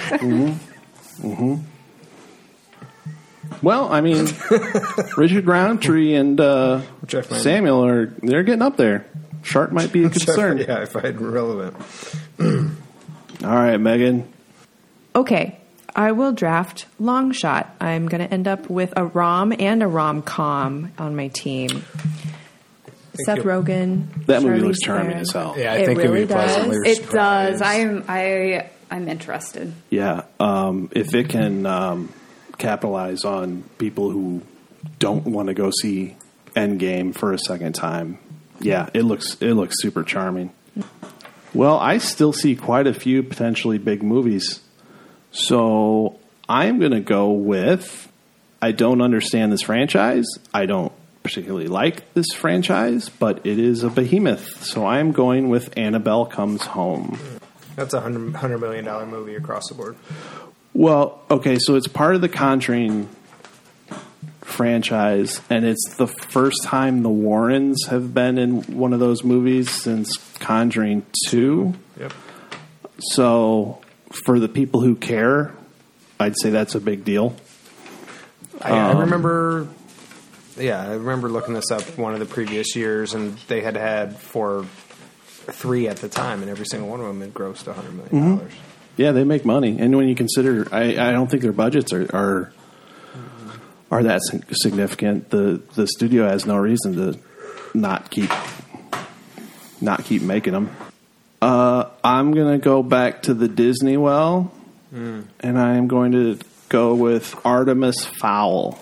Well, I mean, Richard Roundtree and Samuel they're getting up there. Shark might be a concern. Yeah, I find relevant. All right, Megan. Okay, I will draft Long Shot. I'm going to end up with a rom and a rom-com on my team. Seth Rogen. That movie Charlize looks charming Theron. as hell. Yeah, I It think really it'd be pleasantly does. It does. surprised. I'm interested. Yeah. If it can capitalize on people who don't want to go see Endgame for a second time, yeah, it looks super charming. Well, I still see quite a few potentially big movies. So I'm going to go with, I don't understand this franchise. I don't particularly like this franchise, but it is a behemoth. So I'm going with Annabelle Comes Home. That's a $100 million movie across the board. Well, okay, so it's part of the Conjuring franchise, and it's the first time the Warrens have been in one of those movies since Conjuring 2. Yep. So for the people who care, I'd say that's a big deal. I remember looking this up one of the previous years, and they had 3 at the time, and every single one of them had grossed $100 million. Mm-hmm. Yeah, they make money, and when you consider, I don't think their budgets are that significant. The studio has no reason to not keep making them. I'm gonna go back to the Disney well, and I am going to go with Artemis Fowl.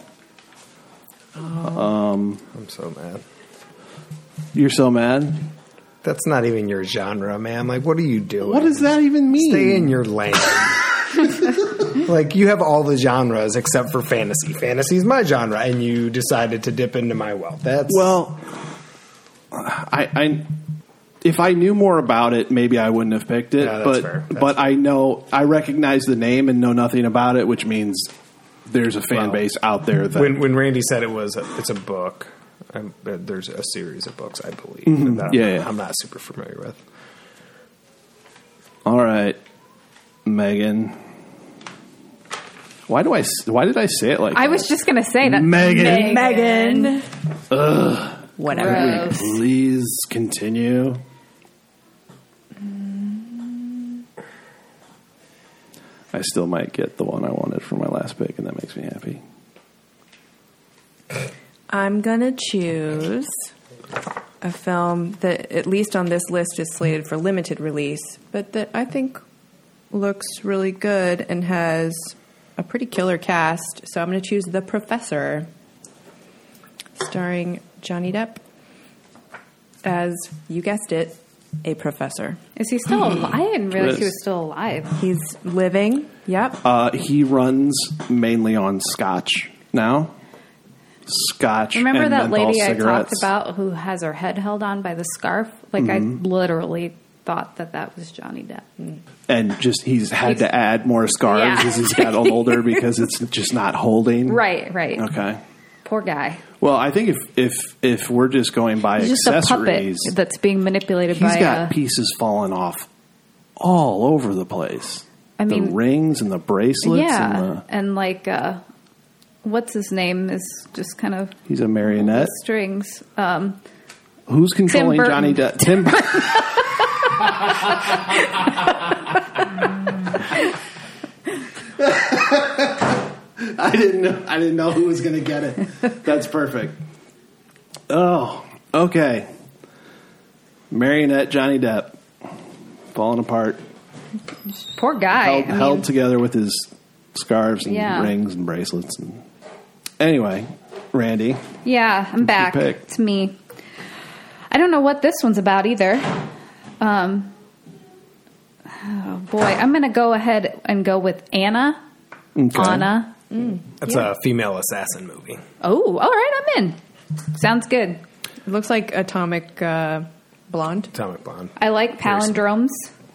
I'm so mad. You're so mad? That's not even your genre, man. Like, what are you doing? What does that even mean? Stay in your lane. Like, you have all the genres except for fantasy. Fantasy is my genre, and you decided to dip into my well. I if I knew more about it, maybe I wouldn't have picked it. Yeah, that's fair. But I recognize the name and know nothing about it, which means there's a fan base out there that when Randy said it's a book, there's a series of books, I believe. That I'm not super familiar with. All right, Megan. Why did I say it like that? I was just going to say that. Megan. Ugh. Whatever. Gross. Please continue. I still might get the one I wanted for my last pick, and that makes me happy. I'm going to choose a film that, at least on this list, is slated for limited release, but that I think looks really good and has a pretty killer cast. So I'm going to choose The Professor, starring Johnny Depp as, you guessed it, a professor. Is he still alive? I didn't realize he was still alive. He's living. Yep. He runs mainly on scotch now. Scotch. Remember and that lady I cigarettes. talked about who has her head held on by the scarf? Like, I literally thought that was Johnny Depp. And just he's had to add more scarves as he's gotten older because it's just not holding. Right. Okay. Poor guy. Well, I think if we're just going by He's just a puppet accessories, that's being manipulated he's by got pieces falling off all over the place. I mean, the rings and the bracelets. and like what's his name is just kind of he's a marionette. Strings. Who's controlling Tim Johnny Burton. Depp? Tim Burton. I didn't know who was going to get it. That's perfect. Oh, okay. Marionette Johnny Depp falling apart. Poor guy. Held together with his scarves and rings and bracelets. Anyway, Randy. Yeah, I'm back. It's me. I don't know what this one's about either. Oh boy, I'm going to go ahead and go with Anna. Okay. Anna. That's a female assassin movie. Oh, all right, I'm in. Sounds good. It looks like Atomic Blonde. Atomic Blonde. I like palindromes.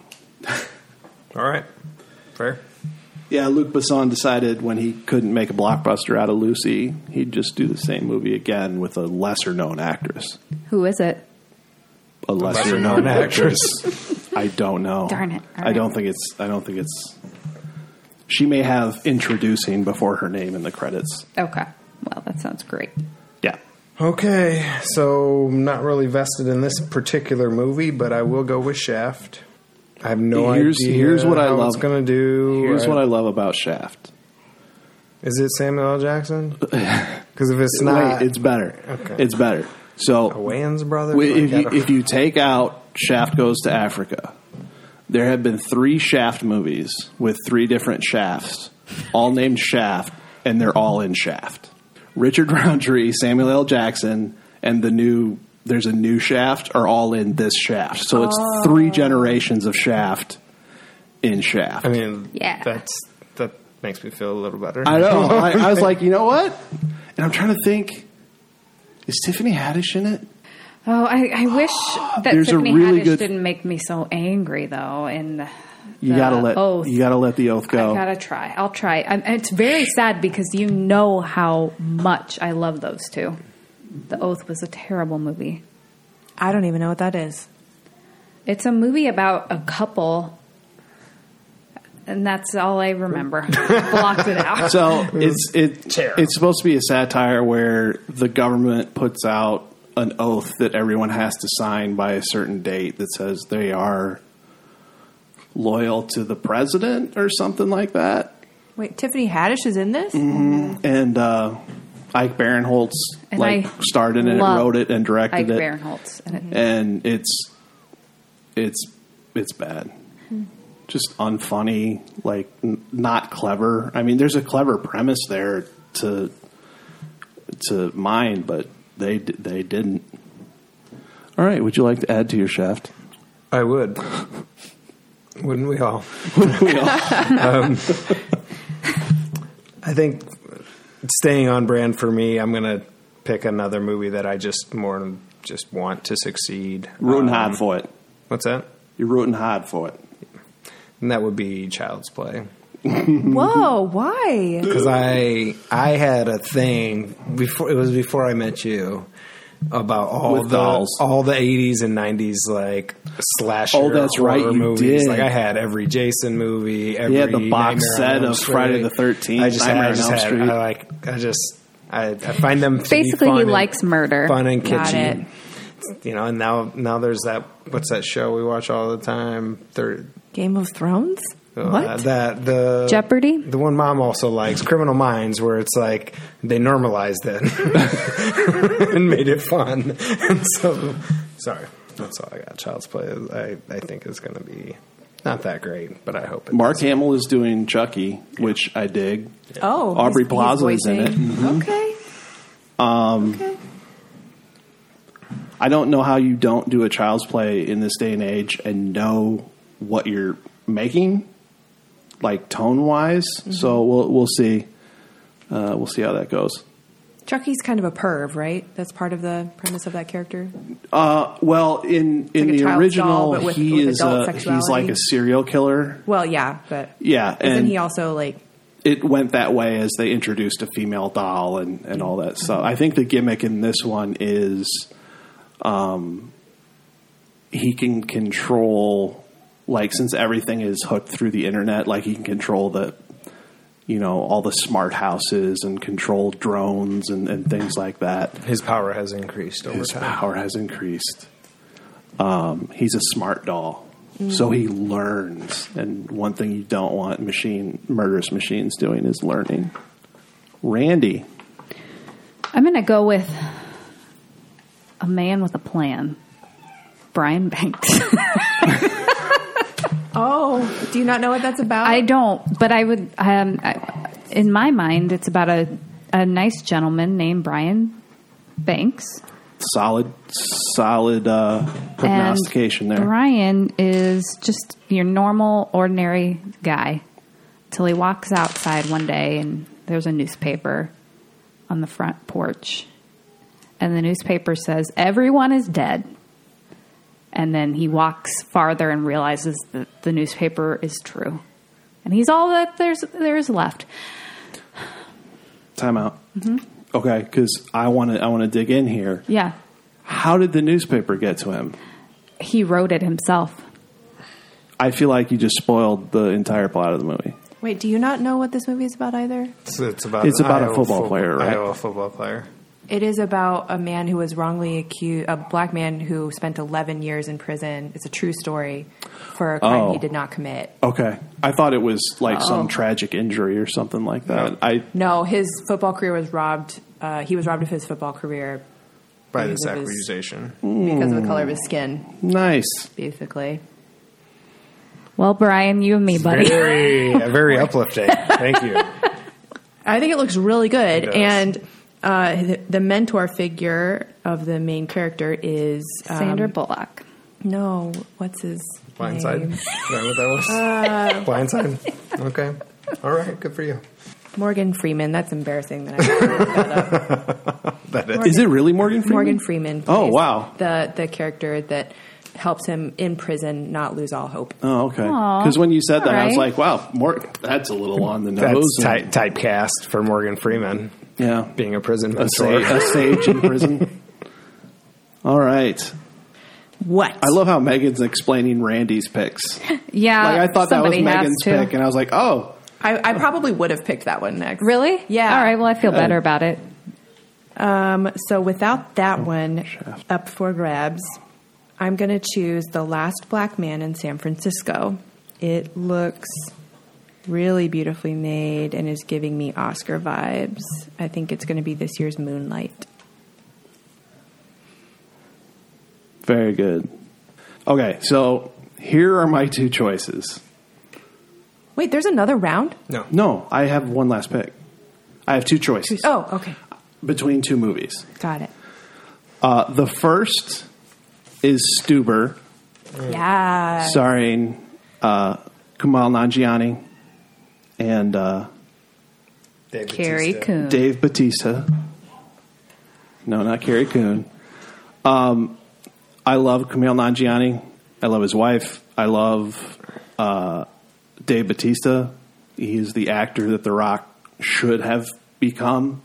All right. Fair. Yeah, Luc Besson decided when he couldn't make a blockbuster out of Lucy, he'd just do the same movie again with a lesser-known actress. Who is it? A lesser-known actress. I don't know. Darn it. All I don't think it's. She may have introducing before her name in the credits. Okay. Well, that sounds great. Yeah. Okay, so I'm not really vested in this particular movie, but I will go with Shaft. I have no idea here's what I love. It's going to do. Here's what I love about Shaft. Is it Samuel L. Jackson? Because if it's not... Wait, it's better. Okay. It's better. So, Wayans brother? if you take out Shaft Goes to Africa, there have been 3 Shaft movies with 3 different Shafts, all named Shaft, and they're all in Shaft. Richard Roundtree, Samuel L. Jackson, and there's a new Shaft are all in this Shaft. So it's 3 generations of Shaft in Shaft. I mean, Yeah. that makes me feel a little better. I know. I was like, you know what? And I'm trying to think, is Tiffany Haddish in it? Oh, I wish that There's a Tiffany really Haddish good- didn't make me so angry, though. And You gotta let the oath go. I gotta try. I'll try. It's very sad because you know how much I love those two. The Oath was a terrible movie. I don't even know what that is. It's a movie about a couple, and that's all I remember. Blocked it out. So it's supposed to be a satire where the government puts out an oath that everyone has to sign by a certain date that says they are loyal to the president or something like that. Wait, Tiffany Haddish is in this? Mm-hmm. And Ike Barinholtz And starred in it, wrote it, and directed Ike it. Barinholtz. And it's bad. Just unfunny, like not clever. I mean, there's a clever premise there to mine, but they didn't. All right, would you like to add to your Shaft? I would. Wouldn't we all? I think staying on brand for me, I'm going to pick another movie that I just want to succeed. Rooting hard for it. What's that? You're rooting hard for it. And that would be Child's Play. Whoa, why? Because I had a thing before I met you about With dolls. all the 80s and 90s like slasher. Oh, that's right, horror you movies. did. Like I had every Jason movie. Every You had the box Nightmare on set Elm of Street. Friday the 13th, I find them to Basically, be he fun likes murder. fun and Got kitschy. And now there's that. What's that show we watch all the time? Game of Thrones? What? The Jeopardy? The one Mom also likes, Criminal Minds, where it's like they normalized it and made it fun. And so, sorry, that's all I got. Child's Play, I think is going to be not that great, but I hope it Mark does. Hamill is doing Chucky, which I dig. Oh, Aubrey he's Plaza is in it. voicing. Mhm. Okay. I don't know how you don't do a Child's Play in this day and age and know what you're making, like tone wise. So we'll see. We'll see how that goes. Chucky's kind of a perv, right? That's part of the premise of that character. Well, in like a the child's original, doll, but with he is adult he's sexuality. like a serial killer. Well, yeah, but Yeah, isn't and he also like? it went that way as they introduced a female doll and all that stuff. I think the gimmick in this one is he can control, like, since everything is hooked through the internet, like he can control all the smart houses and control drones and things like that. His power has increased over His time. power has increased. He's a smart doll. So he learns, and one thing you don't want murderous machines doing is learning. Randy. I'm going to go with a man with a plan. Brian Banks. Oh, do you not know what that's about? I don't, but I would. In my mind, it's about a nice gentleman named Brian Banks. Solid prognostication And there. Brian is just your normal, ordinary guy till he walks outside one day and there's a newspaper on the front porch. And the newspaper says, "Everyone is dead." And then he walks farther and realizes that the newspaper is true. And he's all that there is left. Time out. Okay, because I want to dig in here. Yeah. How did the newspaper get to him? He wrote it himself. I feel like you just spoiled the entire plot of the movie. Wait, do you not know what this movie is about either? It's about It's an about a Iowa football player, right? Iowa football player. It is about a man who was wrongly accused, a black man who spent 11 years in prison. It's a true story for a crime he did not commit. Okay. I thought it was like some tragic injury or something like that. No, his football career was robbed. He was robbed of his football career By because this of his- accusation. because of the color of his skin, Nice. basically. Well, Brian, you and me, buddy. Very uplifting. Thank you. I think it looks really good. It does. And the mentor figure of the main character is Sandra Bullock. No, what's his Blindside. name? Is that what that was? Blindside. Okay. All right. Good for you. Morgan Freeman. That's embarrassing that I looked that up. That is. Is it really Morgan Freeman? Morgan Freeman. Oh, plays wow. The character that helps him in prison not lose all hope. Oh, okay. Aw, Because when you said that, I was all like, wow, that's a little on the nose. That's And- typecast for Morgan Freeman Yeah. being a prison A mentor. sage in prison. All right. What? I love how Megan's explaining Randy's picks. Yeah. Like, I thought that was somebody has Megan's to. pick, and I was like, oh. I probably would have picked that one next. Really? Yeah. All right. Well, I feel better about it. So without that one up for grabs, I'm going to choose The Last Black Man in San Francisco. It looks really beautifully made and is giving me Oscar vibes. I think it's going to be this year's Moonlight. Very good. Okay, so here are my two choices. Wait, there's another round? No, I have one last pick. I have two choices Oh, okay. between two movies. Got it. The first is Stuber, Yeah. starring Kumail Nanjiani and Carrie Coon. Dave Bautista. No, not Carrie Coon. I love Kumail Nanjiani. I love his wife. I love Dave Bautista. He is the actor that The Rock should have become.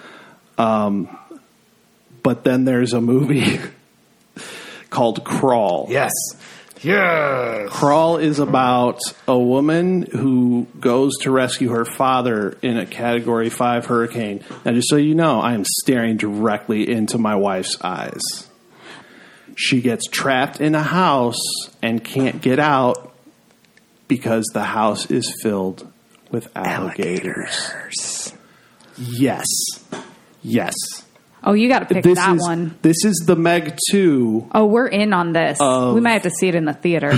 But then there's a movie called Crawl. Yes. Yes. Crawl is about a woman who goes to rescue her father in a Category 5 hurricane. Now, just so you know, I am staring directly into my wife's eyes. She gets trapped in a house and can't get out because the house is filled with alligators. Yes. Yes. Oh, you got to pick that one. This is the Meg 2. Oh, we're in on this. We might have to see it in the theater.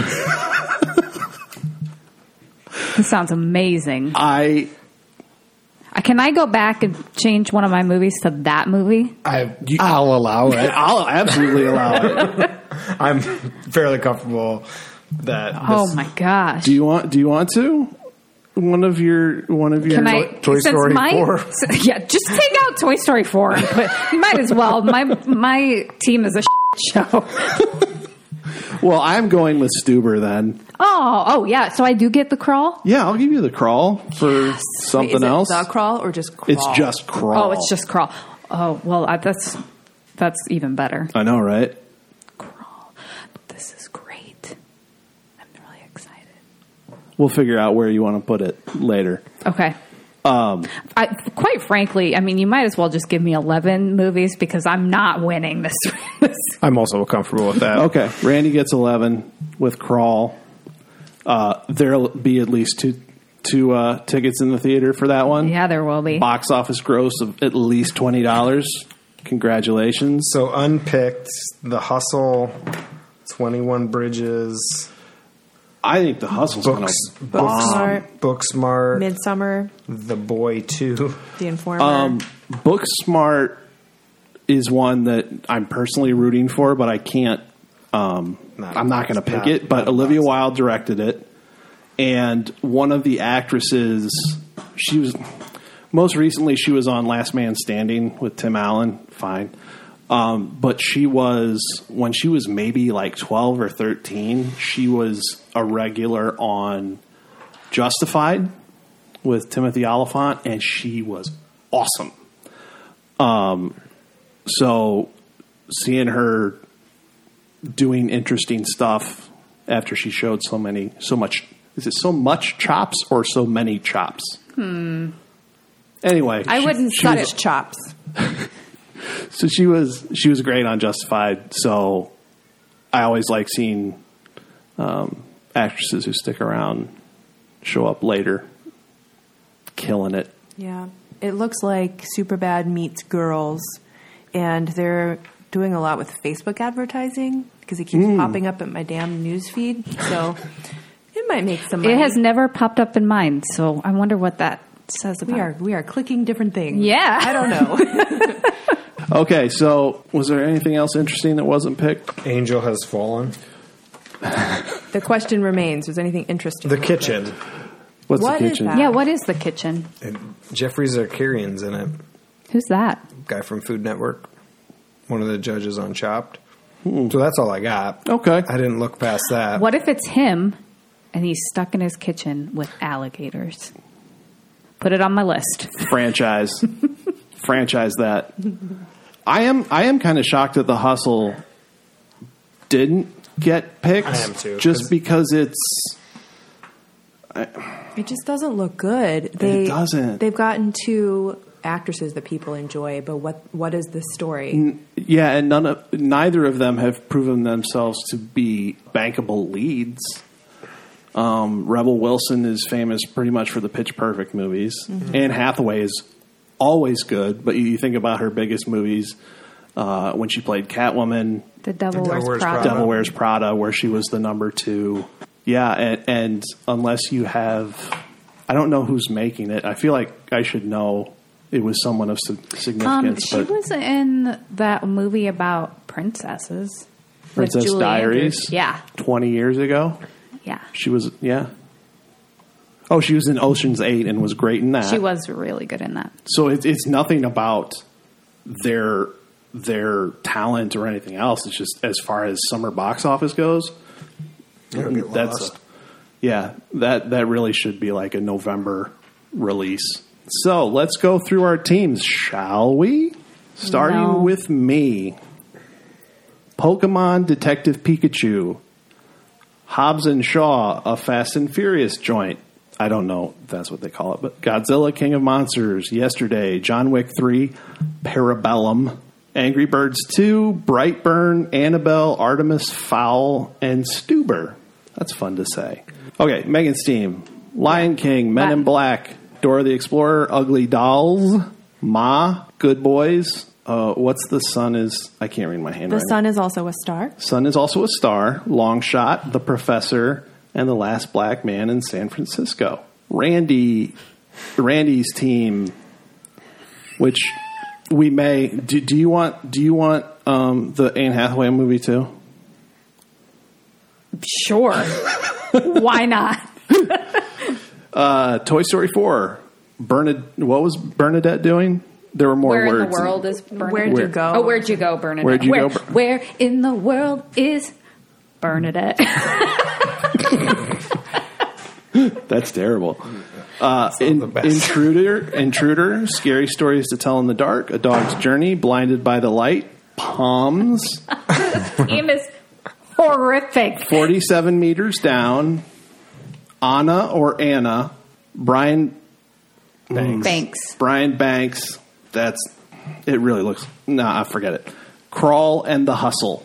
This sounds amazing. Can I go back and change one of my movies to that movie? I'll allow it. I'll absolutely allow it. I'm fairly comfortable that. Oh my gosh! Do you want to? One of your Can I, Toy Story 4? Yeah, just take out Toy Story 4. But you might as well. My team is a show. Well, I'm going with Stuber then. Oh, yeah. So I do get the Crawl? Yeah, I'll give you the Crawl for something Wait, is else. It the Crawl or just Crawl? It's just Crawl. Oh, it's just Crawl. Oh, well, that's even better. I know, right? Crawl. This is great. I'm really excited. We'll figure out where you want to put it later. Okay. Quite frankly, I mean, you might as well just give me 11 movies because I'm not winning this. I'm also comfortable with that. Okay, Randy gets 11 with Crawl. There'll be at least two tickets in the theater for that one. Yeah, there will be. Box office gross of at least $20. Congratulations. So unpicked, The Hustle, 21 Bridges. I think The Hustle's going to bomb. Booksmart, Midsummer, The Boy 2. The Informer. Booksmart is one that I'm personally rooting for, but I can't. I'm not going to pick it. But Olivia Wilde directed it, and one of the actresses, she was most recently she was on Last Man Standing with Tim Allen. Fine. But she was, when she was maybe like 12 or 13, she was a regular on Justified with Timothy Olyphant, and she was awesome. So seeing her doing interesting stuff after she showed so much chops or so many chops? Anyway. I wouldn't such chops. So she was great on Justified. So I always like seeing actresses who stick around show up later, killing it. Yeah, it looks like Superbad meets Girls, and they're doing a lot with Facebook advertising because it keeps popping up at my damn news feed. So it might make some money. It has never popped up in mine, so I wonder what that says about. We are clicking different things. Yeah, I don't know. Okay, so was there anything else interesting that wasn't picked? Angel Has Fallen. The question remains: was anything interesting? The Kitchen. What's What the is kitchen? that? Yeah, what is The Kitchen? Jeffrey Zakarian's in it. Who's that? Guy from Food Network. One of the judges on Chopped. So that's all I got. Okay. I didn't look past that. What if it's him and he's stuck in his kitchen with alligators? Put it on my list. Franchise that. I am kind of shocked that The Hustle didn't get picked. I am too. Just because It just doesn't look good. It doesn't. They've gotten two actresses that people enjoy, but what is the story? Yeah, and neither of them have proven themselves to be bankable leads. Rebel Wilson is famous pretty much for the Pitch Perfect movies. Mm-hmm. Anne Hathaway is always good, but you think about her biggest movies when she played Catwoman, The Devil Wears Prada. Devil Wears Prada, where she was the number 2. Yeah, and unless you have, I don't know who's making it. I feel like I should know. It was someone of significance. She was in that movie about princesses. Princess with Julie Diaries. Andrews. Yeah. 20 years ago. Yeah. She was, yeah. Oh, she was in Ocean's 8 and was great in that. She was really good in that. So it's nothing about their talent or anything else. It's just as far as summer box office goes, Yeah, that really should be like a November release. So let's go through our teams, shall we? Starting with me. Pokemon Detective Pikachu. Hobbs and Shaw, a Fast and Furious joint. I don't know if that's what they call it, but Godzilla King of Monsters, Yesterday, John Wick 3, Parabellum, Angry Birds 2, Brightburn, Annabelle, Artemis Fowl, and Stuber. That's fun to say. Okay, Megan's team. Lion King, Men in Black, Dora the Explorer, Ugly Dolls, Ma, Good Boys. What's the sun is? I can't read my handwriting. The sun is also a star. Sun is also a star. Long Shot, The Professor, and The Last Black Man in San Francisco. Randy's team, which we may. Do you want the Anne Hathaway movie too? Sure. Why not? Toy Story 4. What was Bernadette doing? There were more Where words. in the world is Bernadette? Where'd you go? Oh, where'd you go, Bernadette? Where'd you go? Where in the world is Bernadette? That's terrible. Intruder, Scary Stories to Tell in the Dark, A Dog's Journey, Blinded by the Light, Palms. Team is horrific. 47 Meters Down, Anna, Brian Banks. Brian Banks. It really looks, I forget it. Crawl and the Hustle.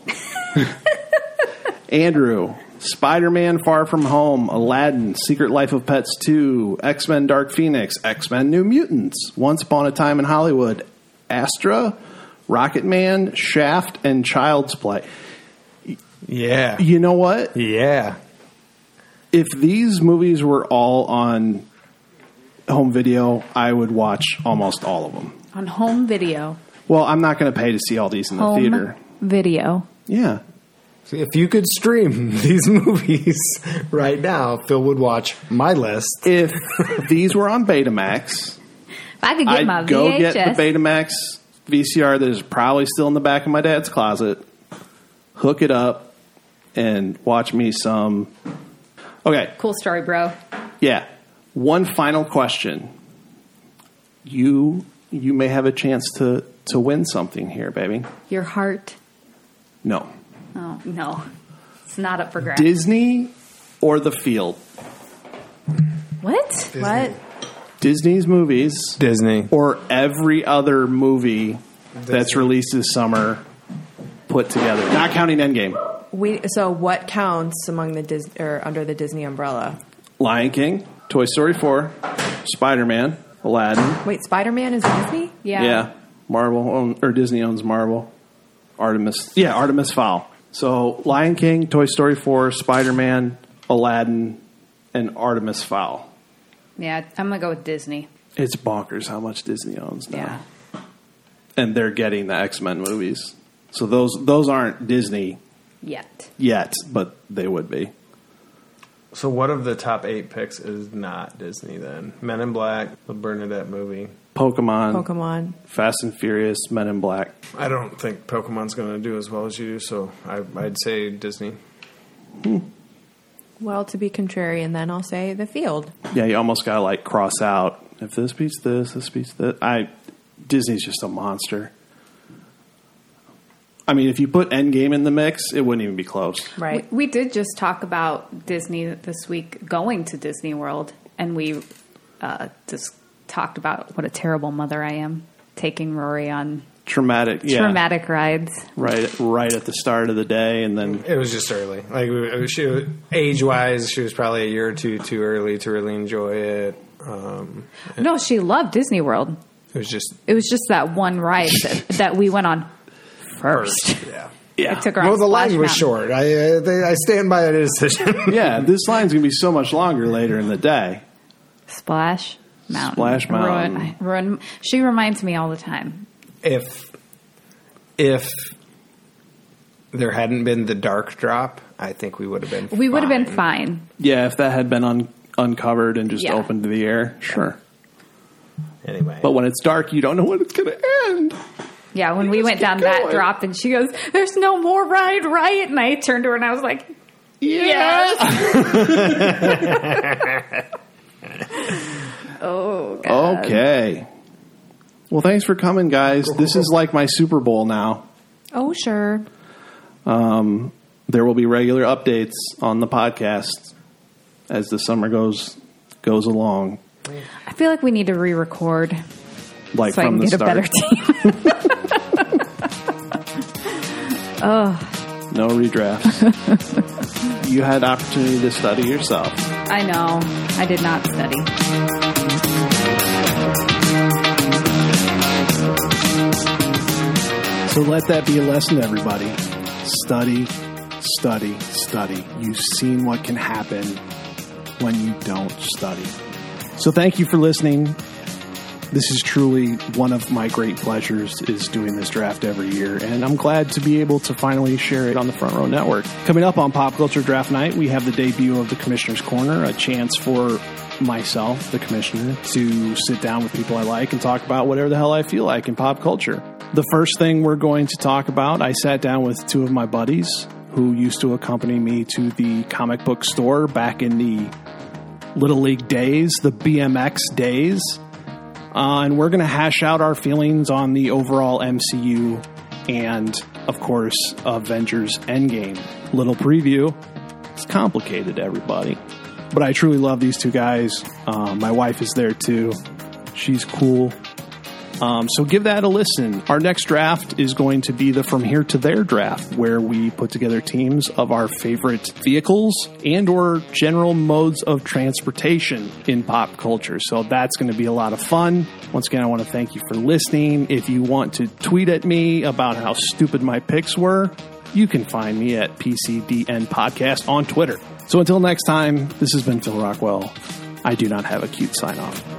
Andrew, Spider-Man Far From Home, Aladdin, Secret Life of Pets 2, X-Men Dark Phoenix, X-Men New Mutants, Once Upon a Time in Hollywood, Astra, Rocket Man, Shaft, and Child's Play. Yeah. You know what? Yeah. If these movies were all on home video, I would watch almost all of them. On home video. Well, I'm not going to pay to see all these in the theater. Video. Yeah. See, if you could stream these movies right now, Phil would watch my list. If these were on Betamax, If I could get my I'd go VHS. get the Betamax VCR that is probably still in the back of my dad's closet, hook it up, and watch me some. Okay. Cool story, bro. Yeah. One final question. You may have a chance to win something here, baby. Your heart. No. Oh, no. It's not up for grabs. Disney or The Field? What? What? Disney's movies Disney. or every other movie that's released this summer put together, not counting Endgame. So what counts among the under the Disney umbrella? Lion King, Toy Story 4, Spider-Man, Aladdin. Wait, Spider-Man is Disney? Yeah. Marvel or Disney owns Marvel. Artemis Fowl. So Lion King, Toy Story 4, Spider-Man, Aladdin, and Artemis Fowl. Yeah, I'm going to go with Disney. It's bonkers how much Disney owns now. Yeah. And they're getting the X-Men movies. So those aren't Disney yet, but they would be. So what of the top 8 picks is not Disney then? Men in Black, the Bernadette movie. Pokemon. Fast and Furious, Men in Black. I don't think Pokemon's going to do as well as you do, so I'd say Disney. Well, to be contrarian, then I'll say The Field. Yeah, you almost got to cross out. If this beats this beats that. Disney's just a monster. I mean, if you put Endgame in the mix, it wouldn't even be close. Right. We did just talk about Disney this week, going to Disney World, and we just talked about what a terrible mother I am, taking Rory on Traumatic rides. Right at the start of the day, and then It was just early. Age-wise, she was probably a year or two too early to really enjoy it. No, she loved Disney World. It was just that one ride that we went on first. Yeah. I took her Well, on the Splash line was Mountain. short. I stand by that decision. yeah, this line's gonna be so much longer later in the day. Splash Mountain. Splash Mountain. She reminds me all the time. If there hadn't been the dark drop, I think we would have been. We would have been fine. fine. Yeah, if that had been uncovered and just Yeah. opened to the air, sure. Anyway, But when it's dark, you don't know when it's gonna end. Yeah, when we went keep down that going. drop and she goes, "There's no more ride, right?" And I turned to her and I was like, Yeah. Oh, God. Okay. Well, thanks for coming, guys. This is like my Super Bowl now. Oh, sure. There will be regular updates on the podcast as the summer goes along. I feel like we need to re-record Like so I from can the get a better start. team. No redrafts. You had opportunity to study yourself. I know. I did not study. So let that be a lesson to everybody. Study, study, study. You've seen what can happen when you don't study. So thank you for listening. This is truly one of my great pleasures, is doing this draft every year, and I'm glad to be able to finally share it on the Front Row Network. Coming up on Pop Culture Draft Night, we have the debut of the Commissioner's Corner, a chance for myself, the Commissioner, to sit down with people I like and talk about whatever the hell I feel like in pop culture. The first thing we're going to talk about, I sat down with two of my buddies who used to accompany me to the comic book store back in the Little League days, the BMX days. And we're going to hash out our feelings on the overall MCU and, of course, Avengers Endgame. Little preview. It's complicated, everybody. But I truly love these two guys. My wife is there, too. She's cool. So give that a listen. Our next draft is going to be the From Here to There draft, where we put together teams of our favorite vehicles and or general modes of transportation in pop culture. So that's going to be a lot of fun. Once again, I want to thank you for listening. If you want to tweet at me about how stupid my picks were, you can find me at PCDN Podcast on Twitter. So until next time, this has been Phil Rockwell. I do not have a cute sign-off.